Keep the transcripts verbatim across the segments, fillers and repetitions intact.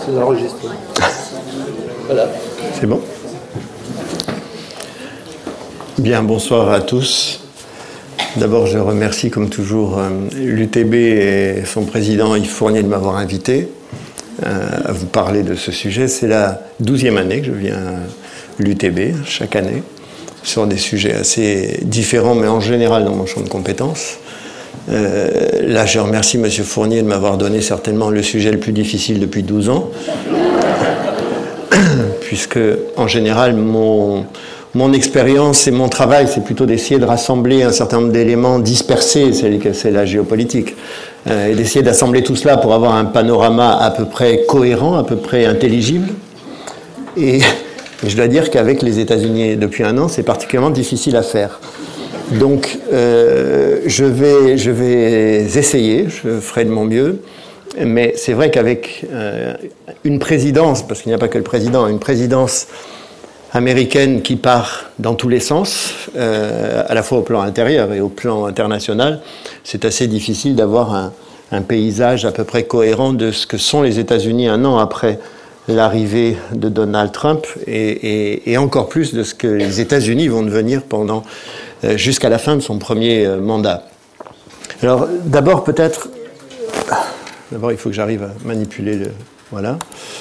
C'est enregistré. Voilà. C'est bon? Bien, bonsoir à tous. D'abord, je remercie comme toujours l'U T B et son président Yves Fournier de m'avoir invité euh, à vous parler de ce sujet. C'est la douzième année que je viens à l'U T B, chaque année, sur des sujets assez différents, mais en général dans mon champ de compétences. Euh, là, je remercie M. Fournier de m'avoir donné certainement le sujet le plus difficile depuis douze ans, puisque, en général, mon... Mon expérience et mon travail, c'est plutôt d'essayer de rassembler un certain nombre d'éléments dispersés, c'est la géopolitique, euh, et d'essayer d'assembler tout cela pour avoir un panorama à peu près cohérent, à peu près intelligible. Et, et je dois dire qu'avec les États-Unis depuis un an, c'est particulièrement difficile à faire. Donc, euh, je vais, je vais essayer, je ferai de mon mieux, mais c'est vrai qu'avec euh, une présidence, parce qu'il n'y a pas que le président, une présidence américaine qui part dans tous les sens, euh, à la fois au plan intérieur et au plan international, c'est assez difficile d'avoir un, un paysage à peu près cohérent de ce que sont les États-Unis un an après l'arrivée de Donald Trump et, et, et encore plus de ce que les États-Unis vont devenir pendant euh, jusqu'à la fin de son premier euh, mandat. Alors d'abord peut-être, d'abord il faut que j'arrive à manipuler le, voilà.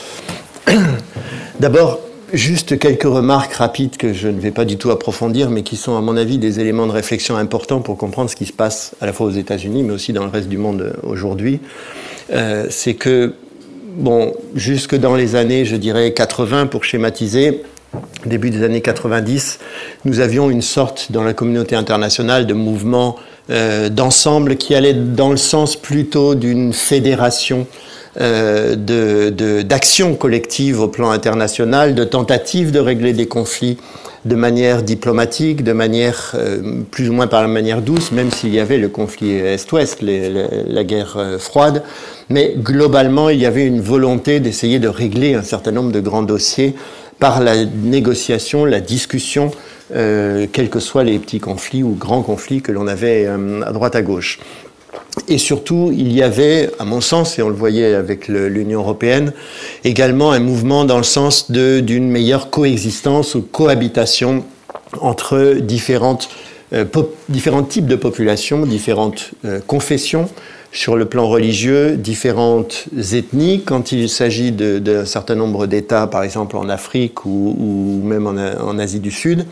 D'abord, juste quelques remarques rapides que je ne vais pas du tout approfondir, mais qui sont, à mon avis, des éléments de réflexion importants pour comprendre ce qui se passe à la fois aux États-Unis, mais aussi dans le reste du monde aujourd'hui. Euh, c'est que, bon, jusque dans les années, je dirais, quatre-vingts, pour schématiser, début des années quatre-vingt-dix, nous avions une sorte, dans la communauté internationale, de mouvement euh, d'ensemble qui allait dans le sens plutôt d'une fédération Euh, de, de, d'action collective au plan international, de tentatives de régler des conflits de manière diplomatique, de manière euh, plus ou moins par la manière douce, même s'il y avait le conflit Est-Ouest, les, les, la guerre euh, froide. Mais globalement, il y avait une volonté d'essayer de régler un certain nombre de grands dossiers par la négociation, la discussion, euh, quels que soient les petits conflits ou grands conflits que l'on avait euh, à droite à gauche. Et surtout, il y avait, à mon sens, et on le voyait avec le, l'Union européenne, également un mouvement dans le sens de, d'une meilleure coexistence ou cohabitation entre différentes, euh, pop, différents types de populations, différentes euh, confessions sur le plan religieux, différentes ethnies, quand il s'agit de, d'un certain nombre d'États, par exemple en Afrique ou, ou même en, en Asie du Sud.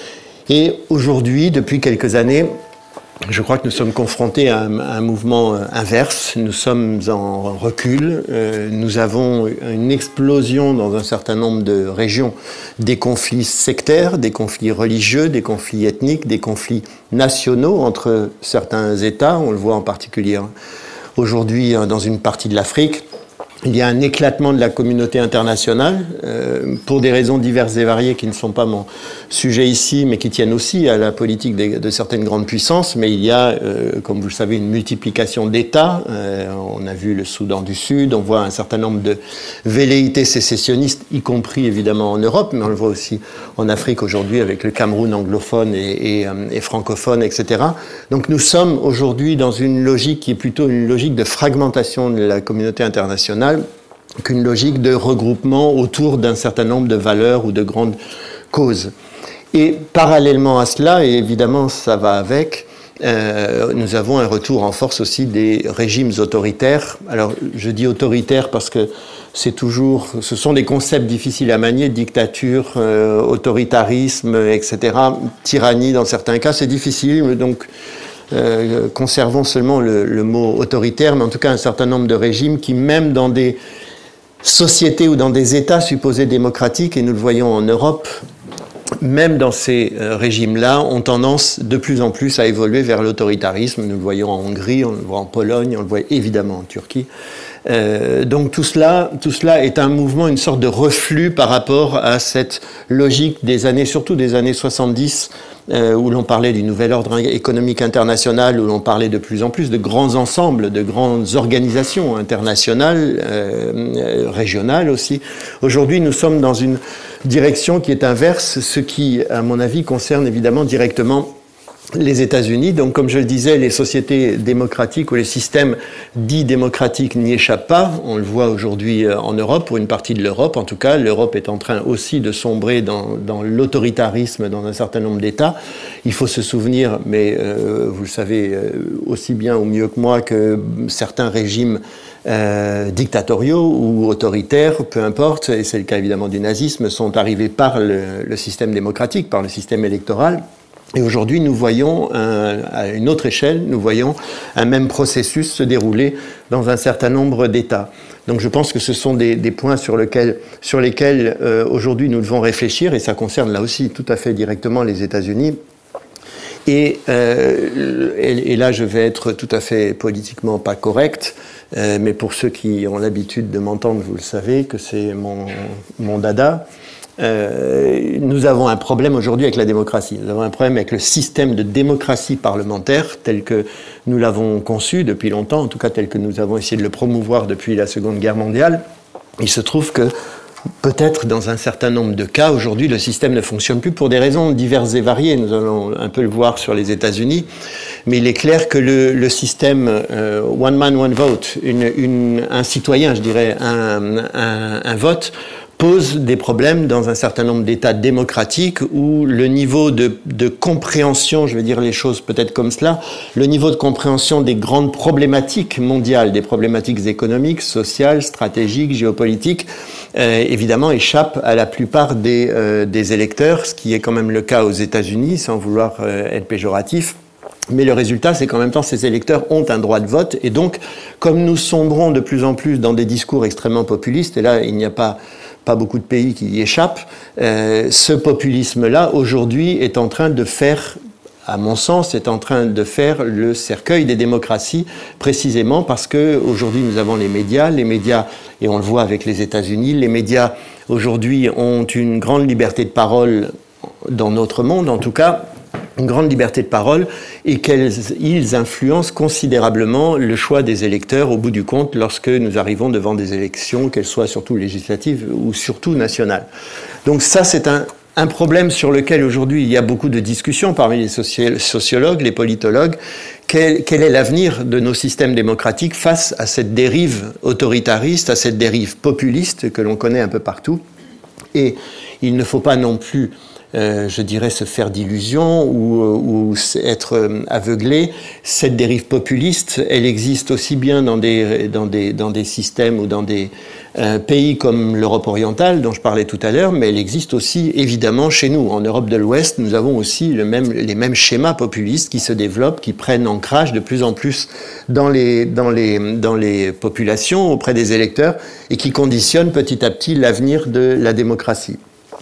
Et aujourd'hui, depuis quelques années, je crois que nous sommes confrontés à un, à un mouvement inverse. Nous sommes en recul. Euh, nous avons une explosion dans un certain nombre de régions des conflits sectaires, des conflits religieux, des conflits ethniques, des conflits nationaux entre certains États. On le voit en particulier aujourd'hui dans une partie de l'Afrique. Il y a un éclatement de la communauté internationale euh, pour des raisons diverses et variées qui ne sont pas mon sujet ici, mais qui tiennent aussi à la politique de, de certaines grandes puissances. Mais il y a, euh, comme vous le savez, une multiplication d'États. Euh, on a vu le Soudan du Sud, on voit un certain nombre de velléités sécessionnistes, y compris évidemment en Europe, mais on le voit aussi en Afrique aujourd'hui avec le Cameroun anglophone et, et, et francophone, et cetera. Donc nous sommes aujourd'hui dans une logique qui est plutôt une logique de fragmentation de la communauté internationale qu'une logique de regroupement autour d'un certain nombre de valeurs ou de grandes causes. Et parallèlement à cela, et évidemment ça va avec, euh, nous avons un retour en force aussi des régimes autoritaires. Alors je dis autoritaires parce que c'est toujours, ce sont des concepts difficiles à manier, dictature, euh, autoritarisme, et cetera, tyrannie dans certains cas, c'est difficile, donc Euh, conservons seulement le, le mot autoritaire, mais en tout cas un certain nombre de régimes qui, même dans des sociétés ou dans des États supposés démocratiques, et nous le voyons en Europe, même dans ces euh, régimes-là, ont tendance de plus en plus à évoluer vers l'autoritarisme. Nous le voyons en Hongrie, on le voit en Pologne, on le voit évidemment en Turquie. Euh, donc tout cela, tout cela est un mouvement, une sorte de reflux par rapport à cette logique des années, surtout des années soixante-dix, euh, où l'on parlait du nouvel ordre économique international, où l'on parlait de plus en plus de grands ensembles, de grandes organisations internationales, euh, régionales aussi. Aujourd'hui, nous sommes dans une direction qui est inverse, ce qui, à mon avis, concerne évidemment directement les États-Unis. Donc, comme je le disais, les sociétés démocratiques ou les systèmes dits démocratiques n'y échappent pas. On le voit aujourd'hui en Europe, pour une partie de l'Europe en tout cas. L'Europe est en train aussi de sombrer dans, dans l'autoritarisme dans un certain nombre d'États. Il faut se souvenir, mais euh, vous le savez euh, aussi bien ou mieux que moi, que certains régimes Euh, dictatoriaux ou autoritaires, peu importe, et c'est le cas évidemment du nazisme, sont arrivés par le, le système démocratique, par le système électoral. Et aujourd'hui, nous voyons, un, à une autre échelle, nous voyons un même processus se dérouler dans un certain nombre d'États. Donc je pense que ce sont des, des points sur, lequel, sur lesquels euh, aujourd'hui nous devons réfléchir, et ça concerne là aussi tout à fait directement les États-Unis. Et, euh, et, et là, je vais être tout à fait politiquement pas correct, euh, mais pour ceux qui ont l'habitude de m'entendre, vous le savez, que c'est mon, mon dada. Euh, nous avons un problème aujourd'hui avec la démocratie. Nous avons un problème avec le système de démocratie parlementaire tel que nous l'avons conçu depuis longtemps, en tout cas tel que nous avons essayé de le promouvoir depuis la Seconde Guerre mondiale. Il se trouve que peut-être dans un certain nombre de cas, aujourd'hui, le système ne fonctionne plus pour des raisons diverses et variées. Nous allons un peu le voir sur les États-Unis. Mais il est clair que le, le système euh, one man, one vote, une, une, un citoyen, je dirais, un, un, un vote, pose des problèmes dans un certain nombre d'États démocratiques où le niveau de, de compréhension, je vais dire les choses peut-être comme cela, le niveau de compréhension des grandes problématiques mondiales, des problématiques économiques, sociales, stratégiques, géopolitiques, euh, évidemment échappe à la plupart des, euh, des électeurs, ce qui est quand même le cas aux États-Unis, sans vouloir euh, être péjoratif. Mais le résultat, c'est qu'en même temps, ces électeurs ont un droit de vote. Et donc, comme nous sombrons de plus en plus dans des discours extrêmement populistes, et là, il n'y a pas, pas beaucoup de pays qui y échappent, euh, ce populisme-là, aujourd'hui, est en train de faire, à mon sens, est en train de faire le cercueil des démocraties, précisément parce que aujourd'hui nous avons les médias, les médias, et on le voit avec les États-Unis, les médias aujourd'hui ont une grande liberté de parole dans notre monde, en tout cas, une grande liberté de parole, et qu'ils influencent considérablement le choix des électeurs au bout du compte lorsque nous arrivons devant des élections, qu'elles soient surtout législatives ou surtout nationales. Donc ça, c'est un, un problème sur lequel aujourd'hui il y a beaucoup de discussions parmi les sociologues, les politologues. Quel, quel est l'avenir de nos systèmes démocratiques face à cette dérive autoritariste, à cette dérive populiste que l'on connaît un peu partout? Et il ne faut pas non plus Euh, je dirais, se faire d'illusions ou, ou être aveuglé. Cette dérive populiste, elle existe aussi bien dans des, dans des, dans des systèmes ou dans des euh, pays comme l'Europe orientale, dont je parlais tout à l'heure, mais elle existe aussi évidemment chez nous. En Europe de l'Ouest, nous avons aussi le même, les mêmes schémas populistes qui se développent, qui prennent ancrage de plus en plus dans les, dans les, dans les populations, auprès des électeurs, et qui conditionnent petit à petit l'avenir de la démocratie.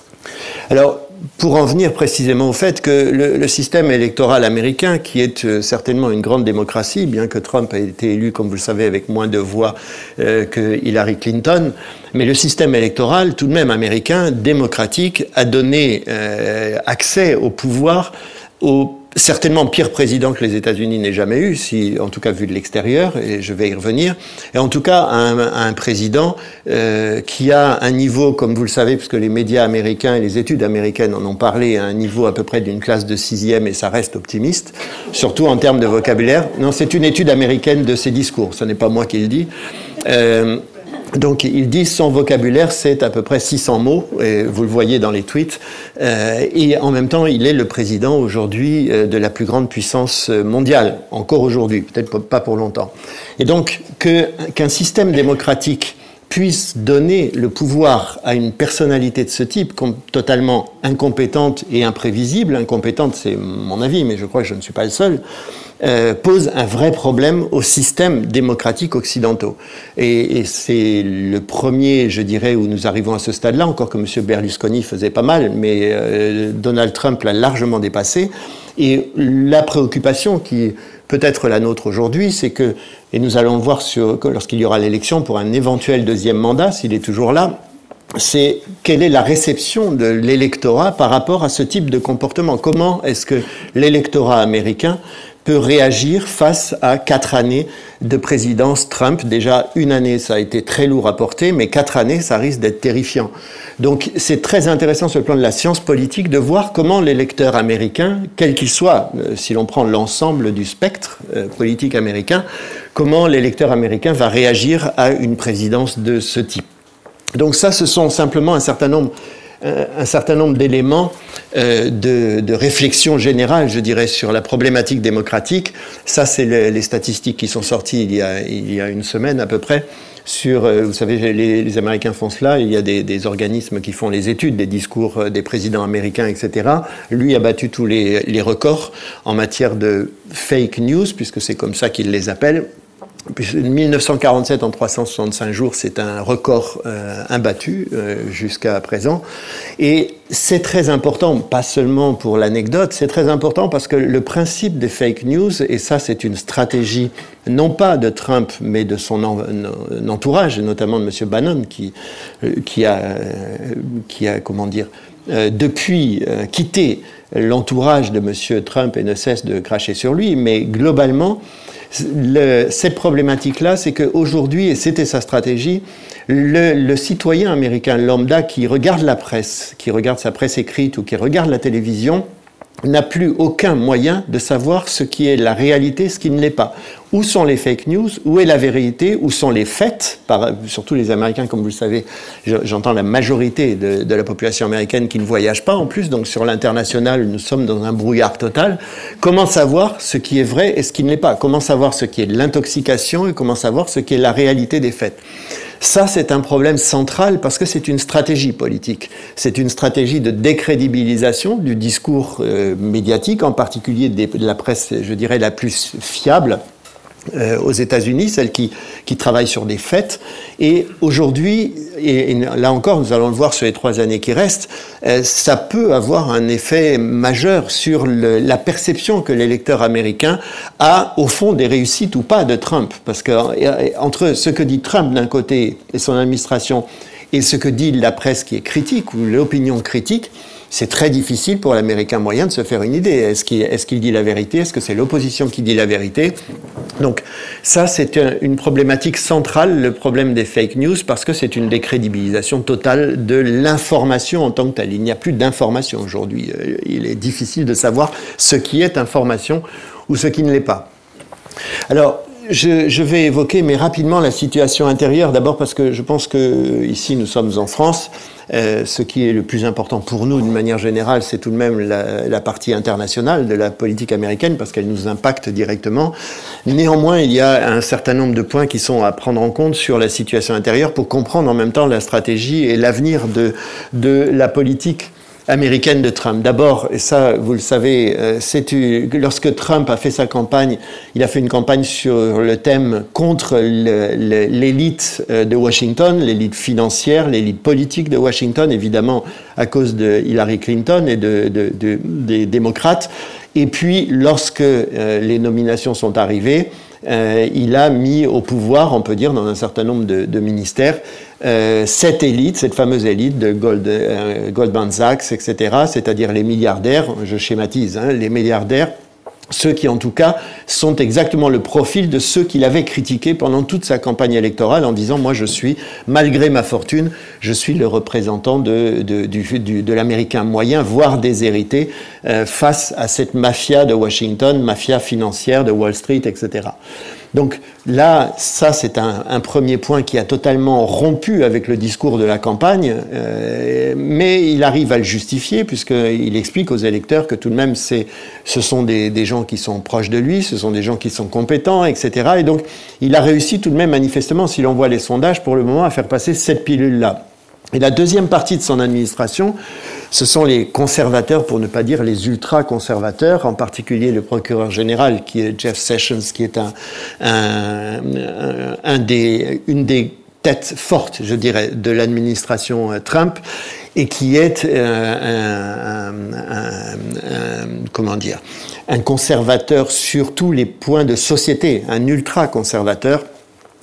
Alors, pour en venir précisément au fait que le, le système électoral américain, qui est euh, certainement une grande démocratie, bien que Trump ait été élu, comme vous le savez, avec moins de voix euh, que Hillary Clinton, mais le système électoral, tout de même américain, démocratique, a donné euh, accès au pouvoir aux certainement pire président que les États-Unis n'aient jamais eu, si, en tout cas vu de l'extérieur, et je vais y revenir, et en tout cas un, un président euh, qui a un niveau, comme vous le savez, puisque les médias américains et les études américaines en ont parlé, à un niveau à peu près d'une classe de sixième, et ça reste optimiste, surtout en termes de vocabulaire. Non, c'est une étude américaine de ses discours, ce n'est pas moi qui le dis. Euh, Donc, il dit son vocabulaire, c'est à peu près six cents mots, et vous le voyez dans les tweets, euh, et en même temps, il est le président aujourd'hui euh, de la plus grande puissance mondiale, encore aujourd'hui, peut-être pas pour longtemps. Et donc, que, qu'un système démocratique puisse donner le pouvoir à une personnalité de ce type, totalement incompétente et imprévisible, incompétente c'est mon avis, mais je crois que je ne suis pas le seul, euh, pose un vrai problème aux systèmes démocratiques occidentaux. Et, et c'est le premier, je dirais, où nous arrivons à ce stade-là, encore que M. Berlusconi faisait pas mal, mais euh, Donald Trump l'a largement dépassé. Et la préoccupation qui peut être la nôtre aujourd'hui, c'est que, et nous allons le voir sur, lorsqu'il y aura l'élection pour un éventuel deuxième mandat, s'il est toujours là, c'est quelle est la réception de l'électorat par rapport à ce type de comportement. Comment est-ce que l'électorat américain peut réagir face à quatre années de présidence Trump. Déjà, une année, ça a été très lourd à porter, mais quatre années, ça risque d'être terrifiant. Donc, c'est très intéressant sur le plan de la science politique de voir comment l'électeur américain, quel qu'il soit, euh, si l'on prend l'ensemble du spectre euh, politique américain, comment l'électeur américain va réagir à une présidence de ce type. Donc ça, ce sont simplement un certain nombre un certain nombre d'éléments euh, de, de réflexion générale, je dirais, sur la problématique démocratique. Ça, c'est le, les statistiques qui sont sorties il y a, il y a une semaine à peu près. Sur, euh, vous savez, les, les Américains font cela. Il y a des, des organismes qui font les études des discours des présidents américains, et cetera. Lui a battu tous les, les records en matière de fake news, puisque c'est comme ça qu'il les appelle. mille neuf cent quarante-sept en trois cent soixante-cinq jours, c'est un record euh, imbattu euh, jusqu'à présent. Et c'est très important, pas seulement pour l'anecdote, c'est très important parce que le principe des fake news, et ça c'est une stratégie non pas de Trump, mais de son en, en, entourage, et notamment de M. Bannon, qui, euh, qui, a, euh, qui a, comment dire, euh, depuis euh, quitté l'entourage de M. Trump et ne cesse de cracher sur lui, mais globalement, Le, cette problématique-là, c'est qu'aujourd'hui, et c'était sa stratégie, le, le citoyen américain lambda qui regarde la presse, qui regarde sa presse écrite ou qui regarde la télévision, n'a plus aucun moyen de savoir ce qui est la réalité, ce qui ne l'est pas. Où sont les fake news? Où est la vérité? Où sont les faits? Par, surtout les Américains, comme vous le savez, j'entends la majorité de, de la population américaine qui ne voyage pas en plus, donc sur l'international, nous sommes dans un brouillard total. Comment savoir ce qui est vrai et ce qui ne l'est pas? Comment savoir ce qui est de l'intoxication et comment savoir ce qui est la réalité des faits? Ça, c'est un problème central parce que c'est une stratégie politique. C'est une stratégie de décrédibilisation du discours euh, médiatique, en particulier des, de la presse, je dirais, la plus fiable euh, aux États-Unis, celle qui, qui travaille sur des faits. Et aujourd'hui, et, et là encore, nous allons le voir sur les trois années qui restent, euh, ça peut avoir un effet majeur sur le, la perception que l'électeur américain a, au fond, des réussites ou pas de Trump. Parce que entre ce que dit Trump d'un côté et son administration et ce que dit la presse qui est critique ou l'opinion critique, c'est très difficile pour l'Américain moyen de se faire une idée. Est-ce qu'il, est-ce qu'il dit la vérité? Est-ce que c'est l'opposition qui dit la vérité? Donc ça, c'est une problématique centrale, le problème des fake news, parce que c'est une décrédibilisation totale de l'information en tant que telle. Il n'y a plus d'information aujourd'hui. Il est difficile de savoir ce qui est information ou ce qui ne l'est pas. Alors, Je, je vais évoquer, mais rapidement, la situation intérieure. D'abord parce que je pense que ici, nous sommes en France. Euh, ce qui est le plus important pour nous, d'une manière générale, c'est tout de même la, la partie internationale de la politique américaine, parce qu'elle nous impacte directement. Néanmoins, il y a un certain nombre de points qui sont à prendre en compte sur la situation intérieure pour comprendre en même temps la stratégie et l'avenir de, de la politique américaine de Trump. D'abord, et ça, vous le savez, euh, c'est lorsque Trump a fait sa campagne, il a fait une campagne sur le thème contre le, le, l'élite de Washington, l'élite financière, l'élite politique de Washington, évidemment à cause de Hillary Clinton et de, de, de, des démocrates. Et puis, lorsque euh, les nominations sont arrivées, Euh, il a mis au pouvoir, on peut dire, dans un certain nombre de, de ministères, euh, cette élite, cette fameuse élite de Gold, euh, Goldman Sachs, et cetera, c'est-à-dire les milliardaires, je schématise, hein, les milliardaires, ceux qui, en tout cas, sont exactement le profil de ceux qu'il avait critiqués pendant toute sa campagne électorale en disant « Moi, je suis, malgré ma fortune, je suis le représentant de, de, du, du, de l'Américain moyen, voire déshérité, euh, face à cette mafia de Washington, mafia financière de Wall Street, et cetera » Donc là, ça c'est un, un premier point qui a totalement rompu avec le discours de la campagne, euh, mais il arrive à le justifier puisqu'il explique aux électeurs que tout de même c'est, ce sont des, des gens qui sont proches de lui, ce sont des gens qui sont compétents, et cetera. Et donc il a réussi tout de même manifestement, si l'on voit les sondages, pour le moment à faire passer cette pilule-là. Et la deuxième partie de son administration, ce sont les conservateurs, pour ne pas dire les ultra-conservateurs, en particulier le procureur général, qui est Jeff Sessions, qui est un, un, un, un des, une des têtes fortes, je dirais, de l'administration Trump, et qui est euh, un, un, un, comment dire, un conservateur sur tous les points de société, un ultra-conservateur.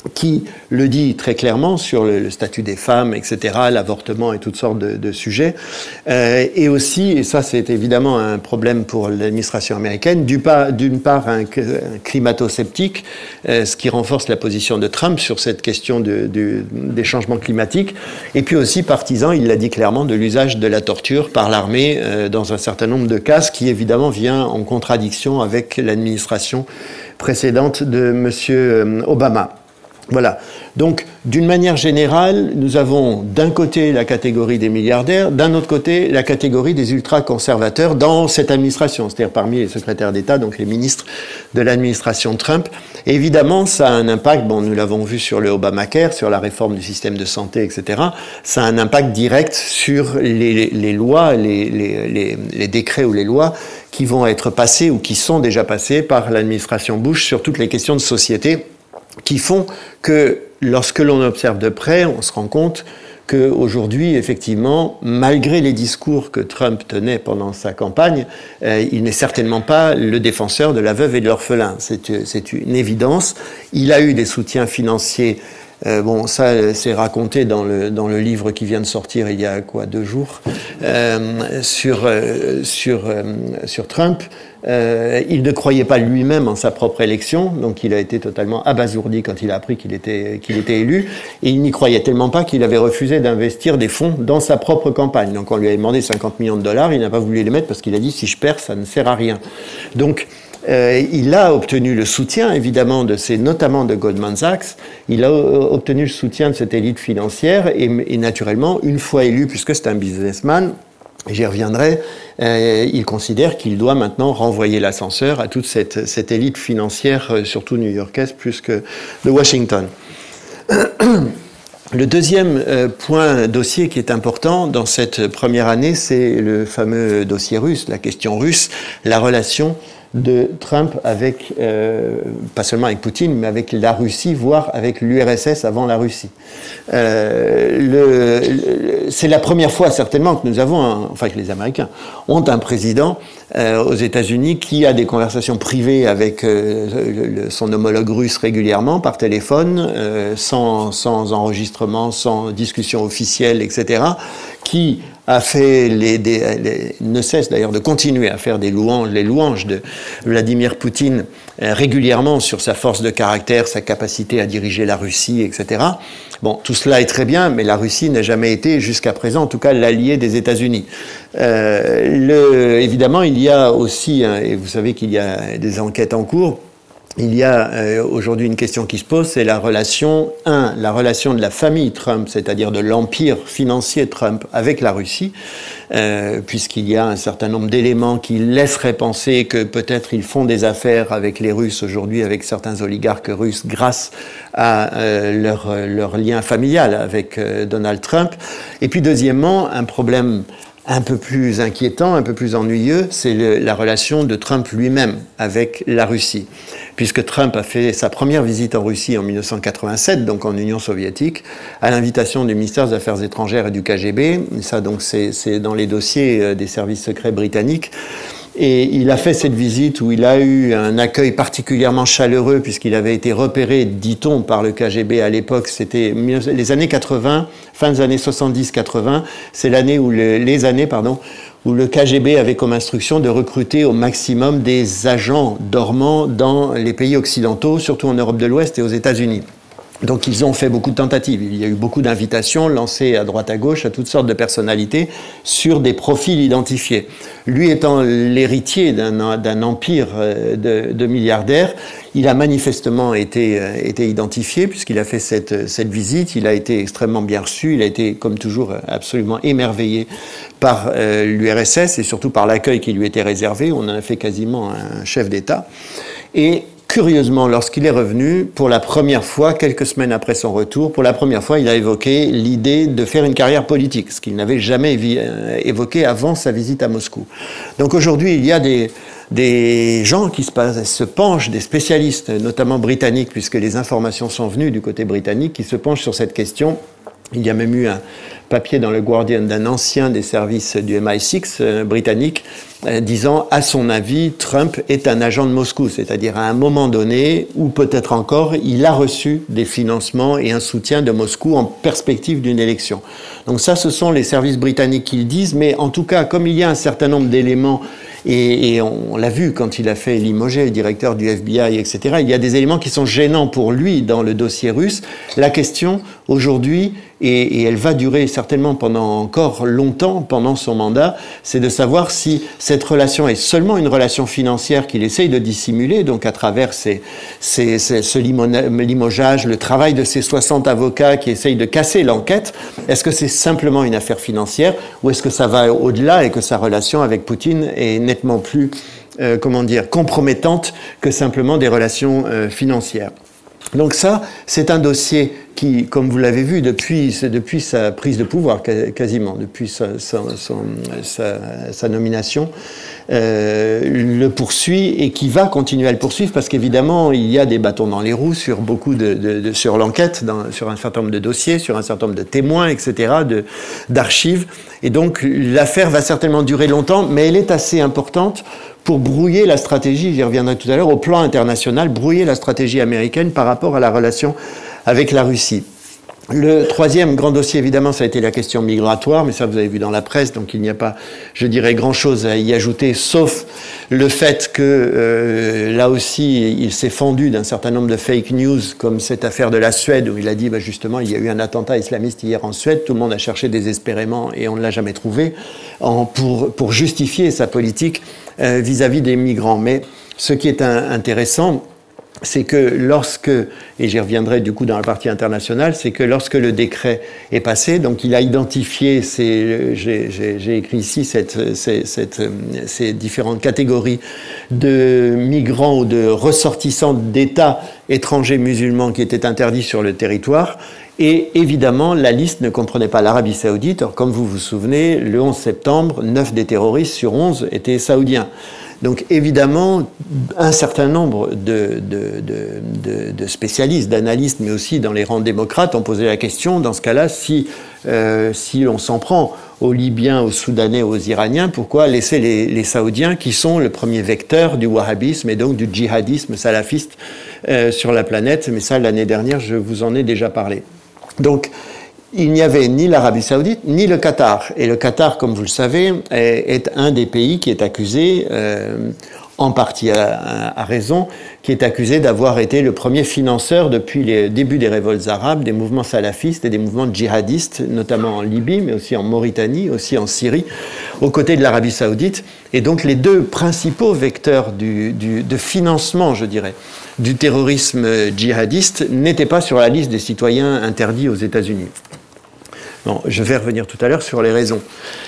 qui le dit très clairement sur le, le statut des femmes, et cetera, l'avortement et toutes sortes de, de sujets. Euh, et aussi, et ça c'est évidemment un problème pour l'administration américaine, d'une part, d'une part un, un climato-sceptique, euh, ce qui renforce la position de Trump sur cette question de, de, des changements climatiques, et puis aussi partisan, il l'a dit clairement, de l'usage de la torture par l'armée euh, dans un certain nombre de cas, ce qui évidemment vient en contradiction avec l'administration précédente de M. Obama. Voilà. Donc, d'une manière générale, nous avons d'un côté la catégorie des milliardaires, d'un autre côté la catégorie des ultra-conservateurs dans cette administration, c'est-à-dire parmi les secrétaires d'État, donc les ministres de l'administration Trump. Et évidemment, ça a un impact, bon, nous l'avons vu sur le Obamacare, sur la réforme du système de santé, et cetera. Ça a un impact direct sur les, les, les lois, les, les, les, les décrets ou les lois qui vont être passés ou qui sont déjà passés par l'administration Bush sur toutes les questions de société, qui font que lorsque l'on observe de près, on se rend compte qu'aujourd'hui, effectivement, malgré les discours que Trump tenait pendant sa campagne, euh, il n'est certainement pas le défenseur de la veuve et de l'orphelin. C'est, c'est une évidence. Il a eu des soutiens financiers. Euh, bon, ça, c'est raconté dans le dans le livre qui vient de sortir il y a quoi deux jours euh, sur euh, sur euh, sur Trump. Euh, il ne croyait pas lui-même en sa propre élection, donc il a été totalement abasourdi quand il a appris qu'il était qu'il était élu, et il n'y croyait tellement pas qu'il avait refusé d'investir des fonds dans sa propre campagne. Donc on lui avait demandé cinquante millions de dollars, il n'a pas voulu les mettre parce qu'il a dit si je perds, ça ne sert à rien. Donc Euh, il a obtenu le soutien, évidemment, de ces, notamment de Goldman Sachs. Il a euh, obtenu le soutien de cette élite financière et, et naturellement, une fois élu, puisque c'est un businessman, j'y reviendrai, euh, il considère qu'il doit maintenant renvoyer l'ascenseur à toute cette, cette élite financière, euh, surtout new-yorkaise, plus que de Washington. Le deuxième euh, point dossier qui est important dans cette première année, c'est le fameux dossier russe, la question russe, la relation de Trump avec, euh, pas seulement avec Poutine, mais avec la Russie, voire avec l'U R S S avant la Russie. Euh, le, le, c'est la première fois certainement que nous avons, un, enfin que les Américains ont un président euh, aux États-Unis qui a des conversations privées avec euh, le, son homologue russe régulièrement par téléphone, euh, sans, sans enregistrement, sans discussion officielle, et cetera, qui a fait les, des, les, ne cesse d'ailleurs de continuer à faire des louanges, les louanges de Vladimir Poutine euh, régulièrement sur sa force de caractère, sa capacité à diriger la Russie, et cetera. Bon, tout cela est très bien, mais la Russie n'a jamais été, jusqu'à présent, en tout cas, l'allié des États-Unis. Euh, le, évidemment, il y a aussi, hein, et vous savez qu'il y a des enquêtes en cours. Il y a euh, aujourd'hui une question qui se pose, c'est la relation, un, la relation de la famille Trump, c'est-à-dire de l'empire financier Trump avec la Russie, euh, puisqu'il y a un certain nombre d'éléments qui laisseraient penser que peut-être ils font des affaires avec les Russes aujourd'hui, avec certains oligarques russes, grâce à euh, leur, leur lien familial avec euh, Donald Trump. Et puis deuxièmement, un problème un peu plus inquiétant, un peu plus ennuyeux, c'est le, la relation de Trump lui-même avec la Russie. Puisque Trump a fait sa première visite en Russie en mille neuf cent quatre-vingt-sept, donc en Union soviétique, à l'invitation du ministère des Affaires étrangères et du K G B. Et ça, donc, c'est, c'est dans les dossiers des services secrets britanniques. Et il a fait cette visite où il a eu un accueil particulièrement chaleureux puisqu'il avait été repéré, dit-on, par le K G B à l'époque. C'était les années quatre-vingts, fin des années soixante-dix quatre-vingts. C'est l'année où le, les années, pardon, où le K G B avait comme instruction de recruter au maximum des agents dormants dans les pays occidentaux, surtout en Europe de l'Ouest et aux États-Unis. Donc ils ont fait beaucoup de tentatives. Il y a eu beaucoup d'invitations lancées à droite à gauche à toutes sortes de personnalités sur des profils identifiés. Lui étant l'héritier d'un, d'un empire de, de milliardaires, il a manifestement été, été identifié puisqu'il a fait cette, cette visite. Il a été extrêmement bien reçu. Il a été, comme toujours, absolument émerveillé par euh, l'U R S S et surtout par l'accueil qui lui était réservé. On en a fait quasiment un chef d'État. Et curieusement, lorsqu'il est revenu, pour la première fois, quelques semaines après son retour, pour la première fois, il a évoqué l'idée de faire une carrière politique, ce qu'il n'avait jamais évoqué avant sa visite à Moscou. Donc aujourd'hui, il y a des, des gens qui se, se penchent, des spécialistes, notamment britanniques, puisque les informations sont venues du côté britannique, qui se penchent sur cette question. Il y a même eu un papier dans le Guardian d'un ancien des services du M I six euh, britannique, euh, disant, à son avis, Trump est un agent de Moscou, c'est-à-dire à un moment donné, ou peut-être encore, il a reçu des financements et un soutien de Moscou en perspective d'une élection. Donc ça, ce sont les services britanniques qui le disent, mais en tout cas, comme il y a un certain nombre d'éléments, et, et on, on l'a vu quand il a fait limoger le directeur du F B I, et cetera, il y a des éléments qui sont gênants pour lui dans le dossier russe. La question, aujourd'hui, et, et elle va durer certainement pendant encore longtemps, pendant son mandat, c'est de savoir si cette relation est seulement une relation financière qu'il essaye de dissimuler, donc à travers ces, ces, ces, ce limogeage, le travail de ces soixante avocats qui essayent de casser l'enquête. Est-ce que c'est simplement une affaire financière ou est-ce que ça va au-delà et que sa relation avec Poutine est nettement plus, euh, comment dire, compromettante que simplement des relations euh, financières? Donc ça, c'est un dossier qui, comme vous l'avez vu, depuis, depuis sa prise de pouvoir, quasiment, depuis sa, sa, son, sa, sa nomination, euh, le poursuit et qui va continuer à le poursuivre parce qu'évidemment, il y a des bâtons dans les roues sur beaucoup de, de, de sur l'enquête, dans, sur un certain nombre de dossiers, sur un certain nombre de témoins, et cetera, de, d'archives. Et donc, l'affaire va certainement durer longtemps, mais elle est assez importante pour brouiller la stratégie, j'y reviendrai tout à l'heure, au plan international, brouiller la stratégie américaine par rapport à la relation avec la Russie. Le troisième grand dossier, évidemment, ça a été la question migratoire, mais ça vous avez vu dans la presse, donc il n'y a pas, je dirais, grand-chose à y ajouter, sauf le fait que, euh, là aussi, il s'est fendu d'un certain nombre de fake news, comme cette affaire de la Suède, où il a dit, bah, justement, il y a eu un attentat islamiste hier en Suède, tout le monde a cherché désespérément et on ne l'a jamais trouvé, en, pour, pour justifier sa politique euh, vis-à-vis des migrants. Mais ce qui est un, intéressant, c'est que lorsque, et j'y reviendrai du coup dans la partie internationale, c'est que lorsque le décret est passé, donc il a identifié, ces, j'ai, j'ai, j'ai écrit ici cette, cette, cette, ces différentes catégories de migrants ou de ressortissants d'États étrangers musulmans qui étaient interdits sur le territoire. Et évidemment, la liste ne comprenait pas l'Arabie Saoudite. Or, comme vous vous souvenez, le onze septembre, neuf des terroristes sur onze étaient saoudiens. Donc évidemment, un certain nombre de, de, de, de, de spécialistes, d'analystes, mais aussi dans les rangs démocrates, ont posé la question, dans ce cas-là, si, euh, si on s'en prend aux Libyens, aux Soudanais, aux Iraniens, pourquoi laisser les, les Saoudiens, qui sont le premier vecteur du wahhabisme et donc du djihadisme salafiste euh, sur la planète? Mais ça, l'année dernière, je vous en ai déjà parlé. Donc, il n'y avait ni l'Arabie Saoudite, ni le Qatar. Et le Qatar, comme vous le savez, est, est un des pays qui est accusé, euh, en partie à, à, à raison, qui est accusé d'avoir été le premier financeur depuis les débuts des révoltes arabes, des mouvements salafistes et des mouvements djihadistes, notamment en Libye, mais aussi en Mauritanie, aussi en Syrie, aux côtés de l'Arabie Saoudite. Et donc les deux principaux vecteurs du, du, de financement, je dirais, du terrorisme djihadiste n'étaient pas sur la liste des citoyens interdits aux États-Unis. Bon, je vais revenir tout à l'heure sur les raisons.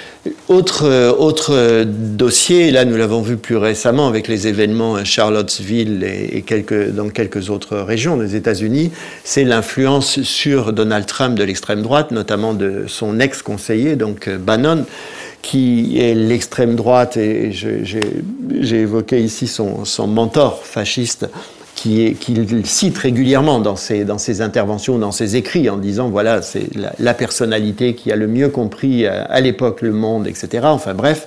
Autre, autre dossier, là nous l'avons vu plus récemment avec les événements à Charlottesville et, et quelques, dans quelques autres régions des États-Unis, c'est l'influence sur Donald Trump de l'extrême droite, notamment de son ex-conseiller, donc Bannon, qui est l'extrême droite, et je, j'ai, j'ai évoqué ici son, son mentor fasciste, qui est, qu'il cite régulièrement dans ses, dans ses interventions, dans ses écrits, en disant, voilà, c'est la, la personnalité qui a le mieux compris à, à l'époque le monde, et cetera. Enfin bref,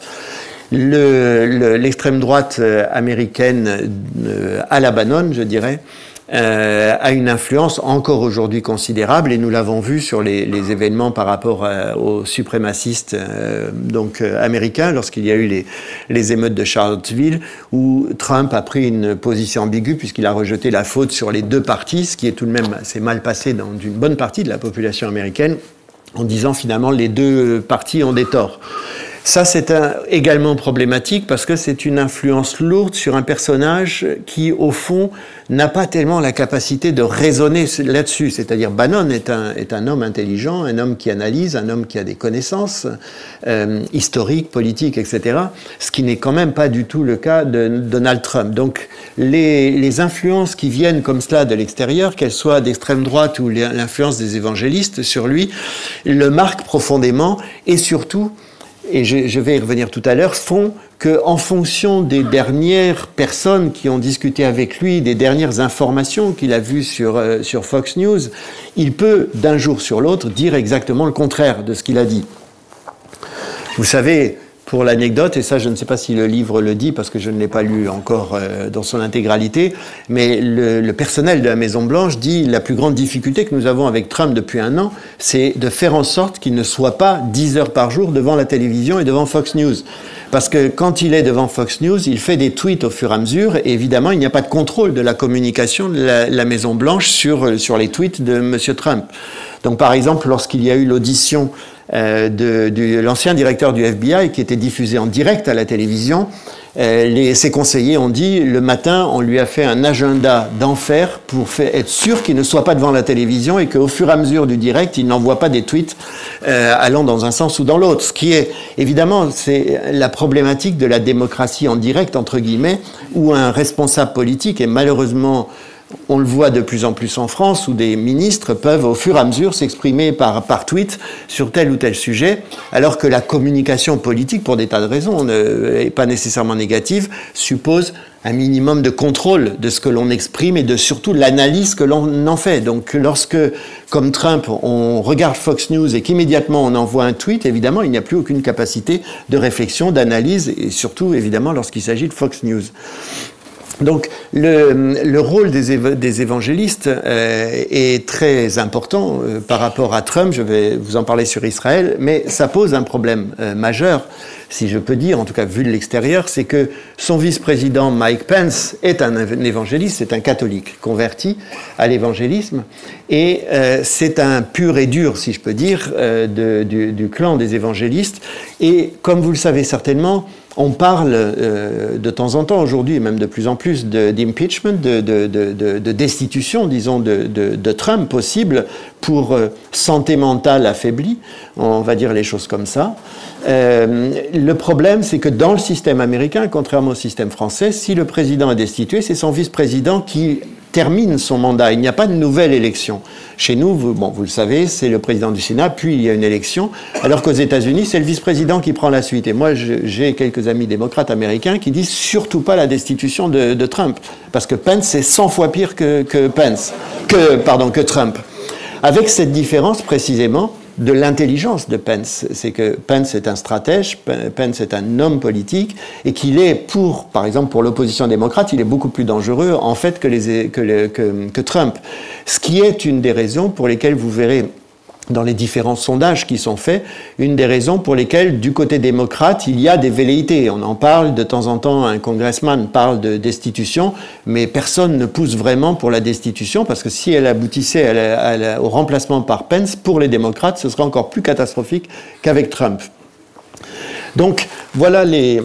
le, le, l'extrême droite américaine euh, à la Bannon, je dirais, euh, a une influence encore aujourd'hui considérable, et nous l'avons vu sur les, les événements par rapport à, aux suprémacistes euh, donc euh, américains, lorsqu'il y a eu les, les émeutes de Charlottesville, où Trump a pris une position ambiguë puisqu'il a rejeté la faute sur les deux partis, ce qui est tout de même assez mal passé dans une bonne partie de la population américaine, en disant finalement les deux partis ont des torts. Ça, c'est un, également problématique parce que c'est une influence lourde sur un personnage qui, au fond, n'a pas tellement la capacité de raisonner là-dessus. C'est-à-dire, Bannon est un, est un homme intelligent, un homme qui analyse, un homme qui a des connaissances euh, historiques, politiques, et cetera, ce qui n'est quand même pas du tout le cas de Donald Trump. Donc, les, les influences qui viennent comme cela de l'extérieur, qu'elles soient d'extrême droite ou l'influence des évangélistes sur lui, le marquent profondément et surtout, et je, je vais y revenir tout à l'heure, font qu'en fonction des dernières personnes qui ont discuté avec lui, des dernières informations qu'il a vues sur, euh, sur Fox News, il peut d'un jour sur l'autre dire exactement le contraire de ce qu'il a dit. Vous savez, pour l'anecdote, et ça je ne sais pas si le livre le dit parce que je ne l'ai pas lu encore euh, dans son intégralité, mais le, le personnel de la Maison-Blanche dit la plus grande difficulté que nous avons avec Trump depuis un an, c'est de faire en sorte qu'il ne soit pas dix heures par jour devant la télévision et devant Fox News. Parce que quand il est devant Fox News, il fait des tweets au fur et à mesure, et évidemment, il n'y a pas de contrôle de la communication de la, la Maison-Blanche sur, sur les tweets de M. Trump. Donc par exemple, lorsqu'il y a eu l'audition euh, de, de l'ancien directeur du F B I qui était diffusée en direct à la télévision, euh, les, ses conseillers ont dit, le matin, on lui a fait un agenda d'enfer pour faire, être sûr qu'il ne soit pas devant la télévision et qu'au fur et à mesure du direct, il n'envoie pas des tweets euh, allant dans un sens ou dans l'autre. Ce qui est, évidemment, c'est la problématique de la démocratie en direct, entre guillemets, où un responsable politique est malheureusement... On le voit de plus en plus en France, où des ministres peuvent au fur et à mesure s'exprimer par, par tweet sur tel ou tel sujet, alors que la communication politique, pour des tas de raisons, n'est pas nécessairement négative, suppose un minimum de contrôle de ce que l'on exprime et de surtout l'analyse que l'on en fait. Donc lorsque, comme Trump, on regarde Fox News et qu'immédiatement on envoie un tweet, évidemment, il n'y a plus aucune capacité de réflexion, d'analyse, et surtout, évidemment, lorsqu'il s'agit de Fox News. Donc le, le rôle des, év des évangélistes euh, est très important euh, par rapport à Trump. Je vais vous en parler sur Israël, mais ça pose un problème euh, majeur, si je peux dire, en tout cas vu de l'extérieur, c'est que son vice-président Mike Pence est un évangéliste, c'est un catholique converti à l'évangélisme, et euh, c'est un pur et dur, si je peux dire, euh, de, du, du clan des évangélistes. Et comme vous le savez certainement, on parle euh, de temps en temps aujourd'hui, et même de plus en plus, d'impeachment, de, de, de, de, de destitution, disons, de, de, de Trump possible pour euh, santé mentale affaiblie, on va dire les choses comme ça. Euh, le problème, c'est que dans le système américain, contrairement au système français, si le président est destitué, c'est son vice-président qui termine son mandat. Il n'y a pas de nouvelle élection. Chez nous, vous, bon, vous le savez, c'est le président du Sénat, puis il y a une élection, alors qu'aux États-Unis, c'est le vice-président qui prend la suite. Et moi, j'ai quelques amis démocrates américains qui disent surtout pas la destitution de, de Trump, parce que Pence, c'est cent fois pire que, que Pence, que, pardon, que Trump. Avec cette différence, précisément, de l'intelligence de Pence. C'est que Pence est un stratège, Pence est un homme politique, et qu'il est pour, par exemple, pour l'opposition démocrate, il est beaucoup plus dangereux, en fait, que, les, que, les, que, que Trump. Ce qui est une des raisons pour lesquelles vous verrez dans les différents sondages qui sont faits, une des raisons pour lesquelles, du côté démocrate, il y a des velléités. On en parle de temps en temps, un congressman parle de destitution, mais personne ne pousse vraiment pour la destitution, parce que si elle aboutissait à la, à la, au remplacement par Pence, pour les démocrates, ce serait encore plus catastrophique qu'avec Trump. Donc, voilà les...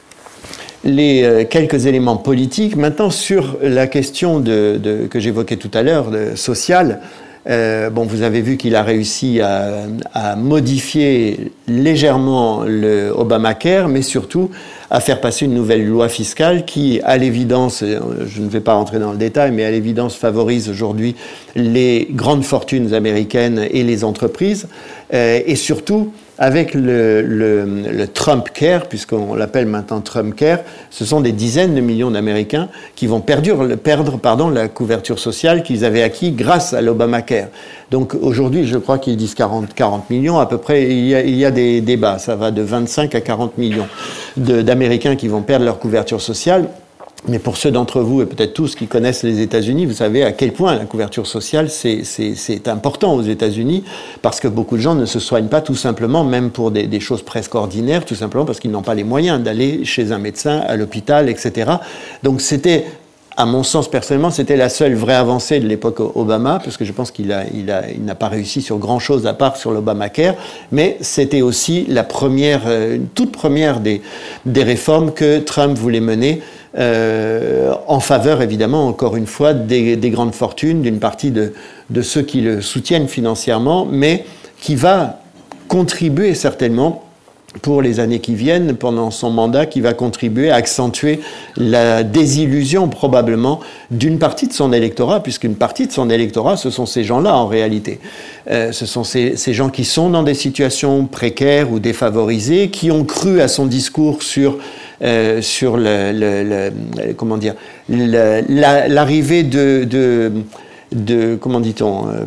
les euh, quelques éléments politiques. Maintenant, sur la question de, de, que j'évoquais tout à l'heure, sociale, Euh, bon, vous avez vu qu'il a réussi à, à modifier légèrement le Obamacare, mais surtout à faire passer une nouvelle loi fiscale qui, à l'évidence, je ne vais pas rentrer dans le détail, mais à l'évidence favorise aujourd'hui les grandes fortunes américaines et les entreprises, euh, et surtout avec le, le, le Trump Care, puisqu'on l'appelle maintenant Trump Care, ce sont des dizaines de millions d'Américains qui vont perdre, perdre pardon, la couverture sociale qu'ils avaient acquis grâce à l'Obamacare. Donc aujourd'hui, je crois qu'ils disent quarante, quarante millions, à peu près, il y a, il y a des débats, ça va de vingt-cinq à quarante millions d'Américains qui vont perdre leur couverture sociale. Mais pour ceux d'entre vous, et peut-être tous qui connaissent les États-Unis, vous savez à quel point la couverture sociale, c'est important aux États-Unis, parce que beaucoup de gens ne se soignent pas tout simplement, même pour des, des choses presque ordinaires, tout simplement parce qu'ils n'ont pas les moyens d'aller chez un médecin, à l'hôpital, et cetera. Donc c'était, à mon sens personnellement, c'était la seule vraie avancée de l'époque Obama, parce que je pense qu'il a, il a, il n'a pas réussi sur grand-chose à part sur l'Obamacare, mais c'était aussi la première, une toute première des, des réformes que Trump voulait mener, Euh, en faveur, évidemment, encore une fois, des, des grandes fortunes, d'une partie de, de ceux qui le soutiennent financièrement, mais qui va contribuer certainement, pour les années qui viennent, pendant son mandat, qui va contribuer à accentuer la désillusion, probablement, d'une partie de son électorat, puisqu'une partie de son électorat, ce sont ces gens-là, en réalité. Euh, ce sont ces, ces gens qui sont dans des situations précaires ou défavorisées, qui ont cru à son discours sur euh, sur le, le, le, comment dire, le, la, l'arrivée de, de, de comment dit-on, euh,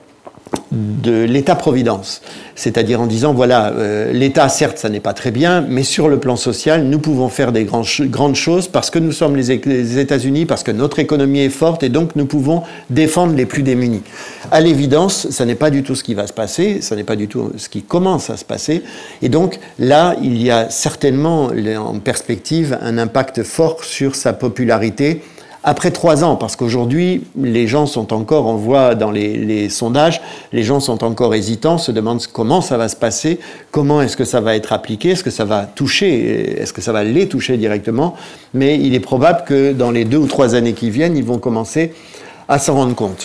de l'État-providence, c'est-à-dire en disant, voilà, euh, l'État, certes, ça n'est pas très bien, mais sur le plan social, nous pouvons faire des grands, grandes choses parce que nous sommes les, les États-Unis, parce que notre économie est forte, et donc nous pouvons défendre les plus démunis. À l'évidence, ça n'est pas du tout ce qui va se passer, ça n'est pas du tout ce qui commence à se passer, et donc là, il y a certainement, en perspective, un impact fort sur sa popularité, après trois ans, parce qu'aujourd'hui, les gens sont encore, on voit dans les, les sondages, les gens sont encore hésitants, se demandent comment ça va se passer, comment est-ce que ça va être appliqué, est-ce que ça va toucher, est-ce que ça va les toucher directement, mais il est probable que dans les deux ou trois années qui viennent, ils vont commencer à s'en rendre compte,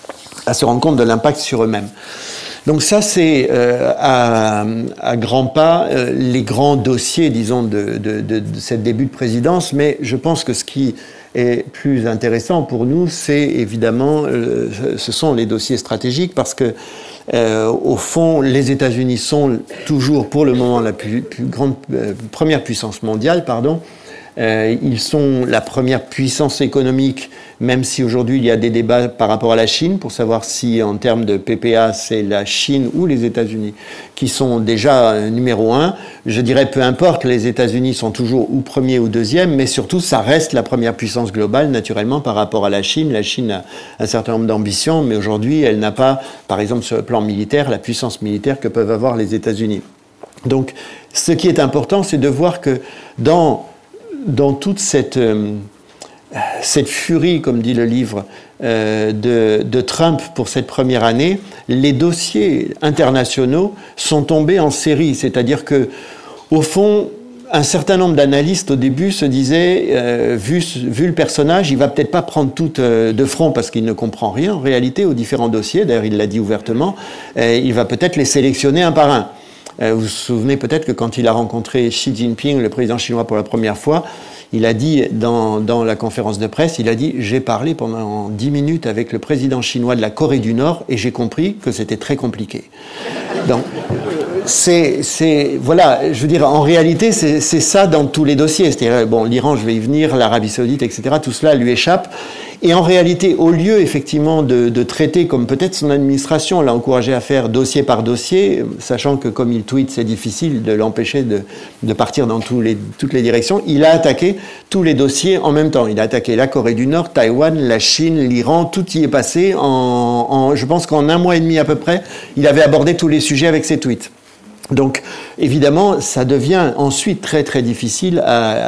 à se rendre compte de l'impact sur eux-mêmes. Donc ça, c'est euh, à, à grands pas euh, les grands dossiers, disons, de, de, de, de cette début de présidence, mais je pense que ce qui est plus intéressant pour nous, c'est évidemment, euh, ce sont les dossiers stratégiques, parce que, euh, au fond, les États-Unis sont toujours, pour le moment, la plus, plus grande, euh, première puissance mondiale, pardon. Euh, ils sont la première puissance économique, même si aujourd'hui il y a des débats par rapport à la Chine pour savoir si en termes de P P A c'est la Chine ou les États-Unis qui sont déjà euh, numéro un. Je dirais peu importe, les États-Unis sont toujours ou premier ou deuxième, mais surtout ça reste la première puissance globale naturellement par rapport à la Chine. La Chine a un certain nombre d'ambitions, mais aujourd'hui elle n'a pas, par exemple sur le plan militaire, la puissance militaire que peuvent avoir les États-Unis. Donc ce qui est important, c'est de voir que dans dans toute cette, euh, cette furie, comme dit le livre, euh, de, de Trump pour cette première année, les dossiers internationaux sont tombés en série. C'est-à-dire que, au fond, un certain nombre d'analystes au début se disaient, euh, vu, vu le personnage, il va peut-être pas prendre tout euh, de front parce qu'il ne comprend rien en réalité aux différents dossiers. D'ailleurs, il l'a dit ouvertement. Euh, il va peut-être les sélectionner un par un. Vous vous souvenez peut-être que quand il a rencontré Xi Jinping, le président chinois, pour la première fois, il a dit dans, dans la conférence de presse, il a dit « J'ai parlé pendant dix minutes avec le président chinois de la Corée du Nord et j'ai compris que c'était très compliqué. » Donc, c'est, c'est, voilà, je veux dire, en réalité, c'est, c'est ça dans tous les dossiers. C'est-à-dire, bon, l'Iran, je vais y venir, l'Arabie Saoudite, et cetera, tout cela lui échappe. Et en réalité, au lieu, effectivement, de, de traiter, comme peut-être son administration l'a encouragé à faire dossier par dossier, sachant que comme il tweet, c'est difficile de l'empêcher de, de partir dans tous les, toutes les directions, il a attaqué tous les dossiers en même temps. Il a attaqué la Corée du Nord, Taïwan, la Chine, l'Iran, tout y est passé. En, en, je pense qu'en un mois et demi à peu près, il avait abordé tous les sujets avec ses tweets. Donc, évidemment, ça devient ensuite très très difficile à...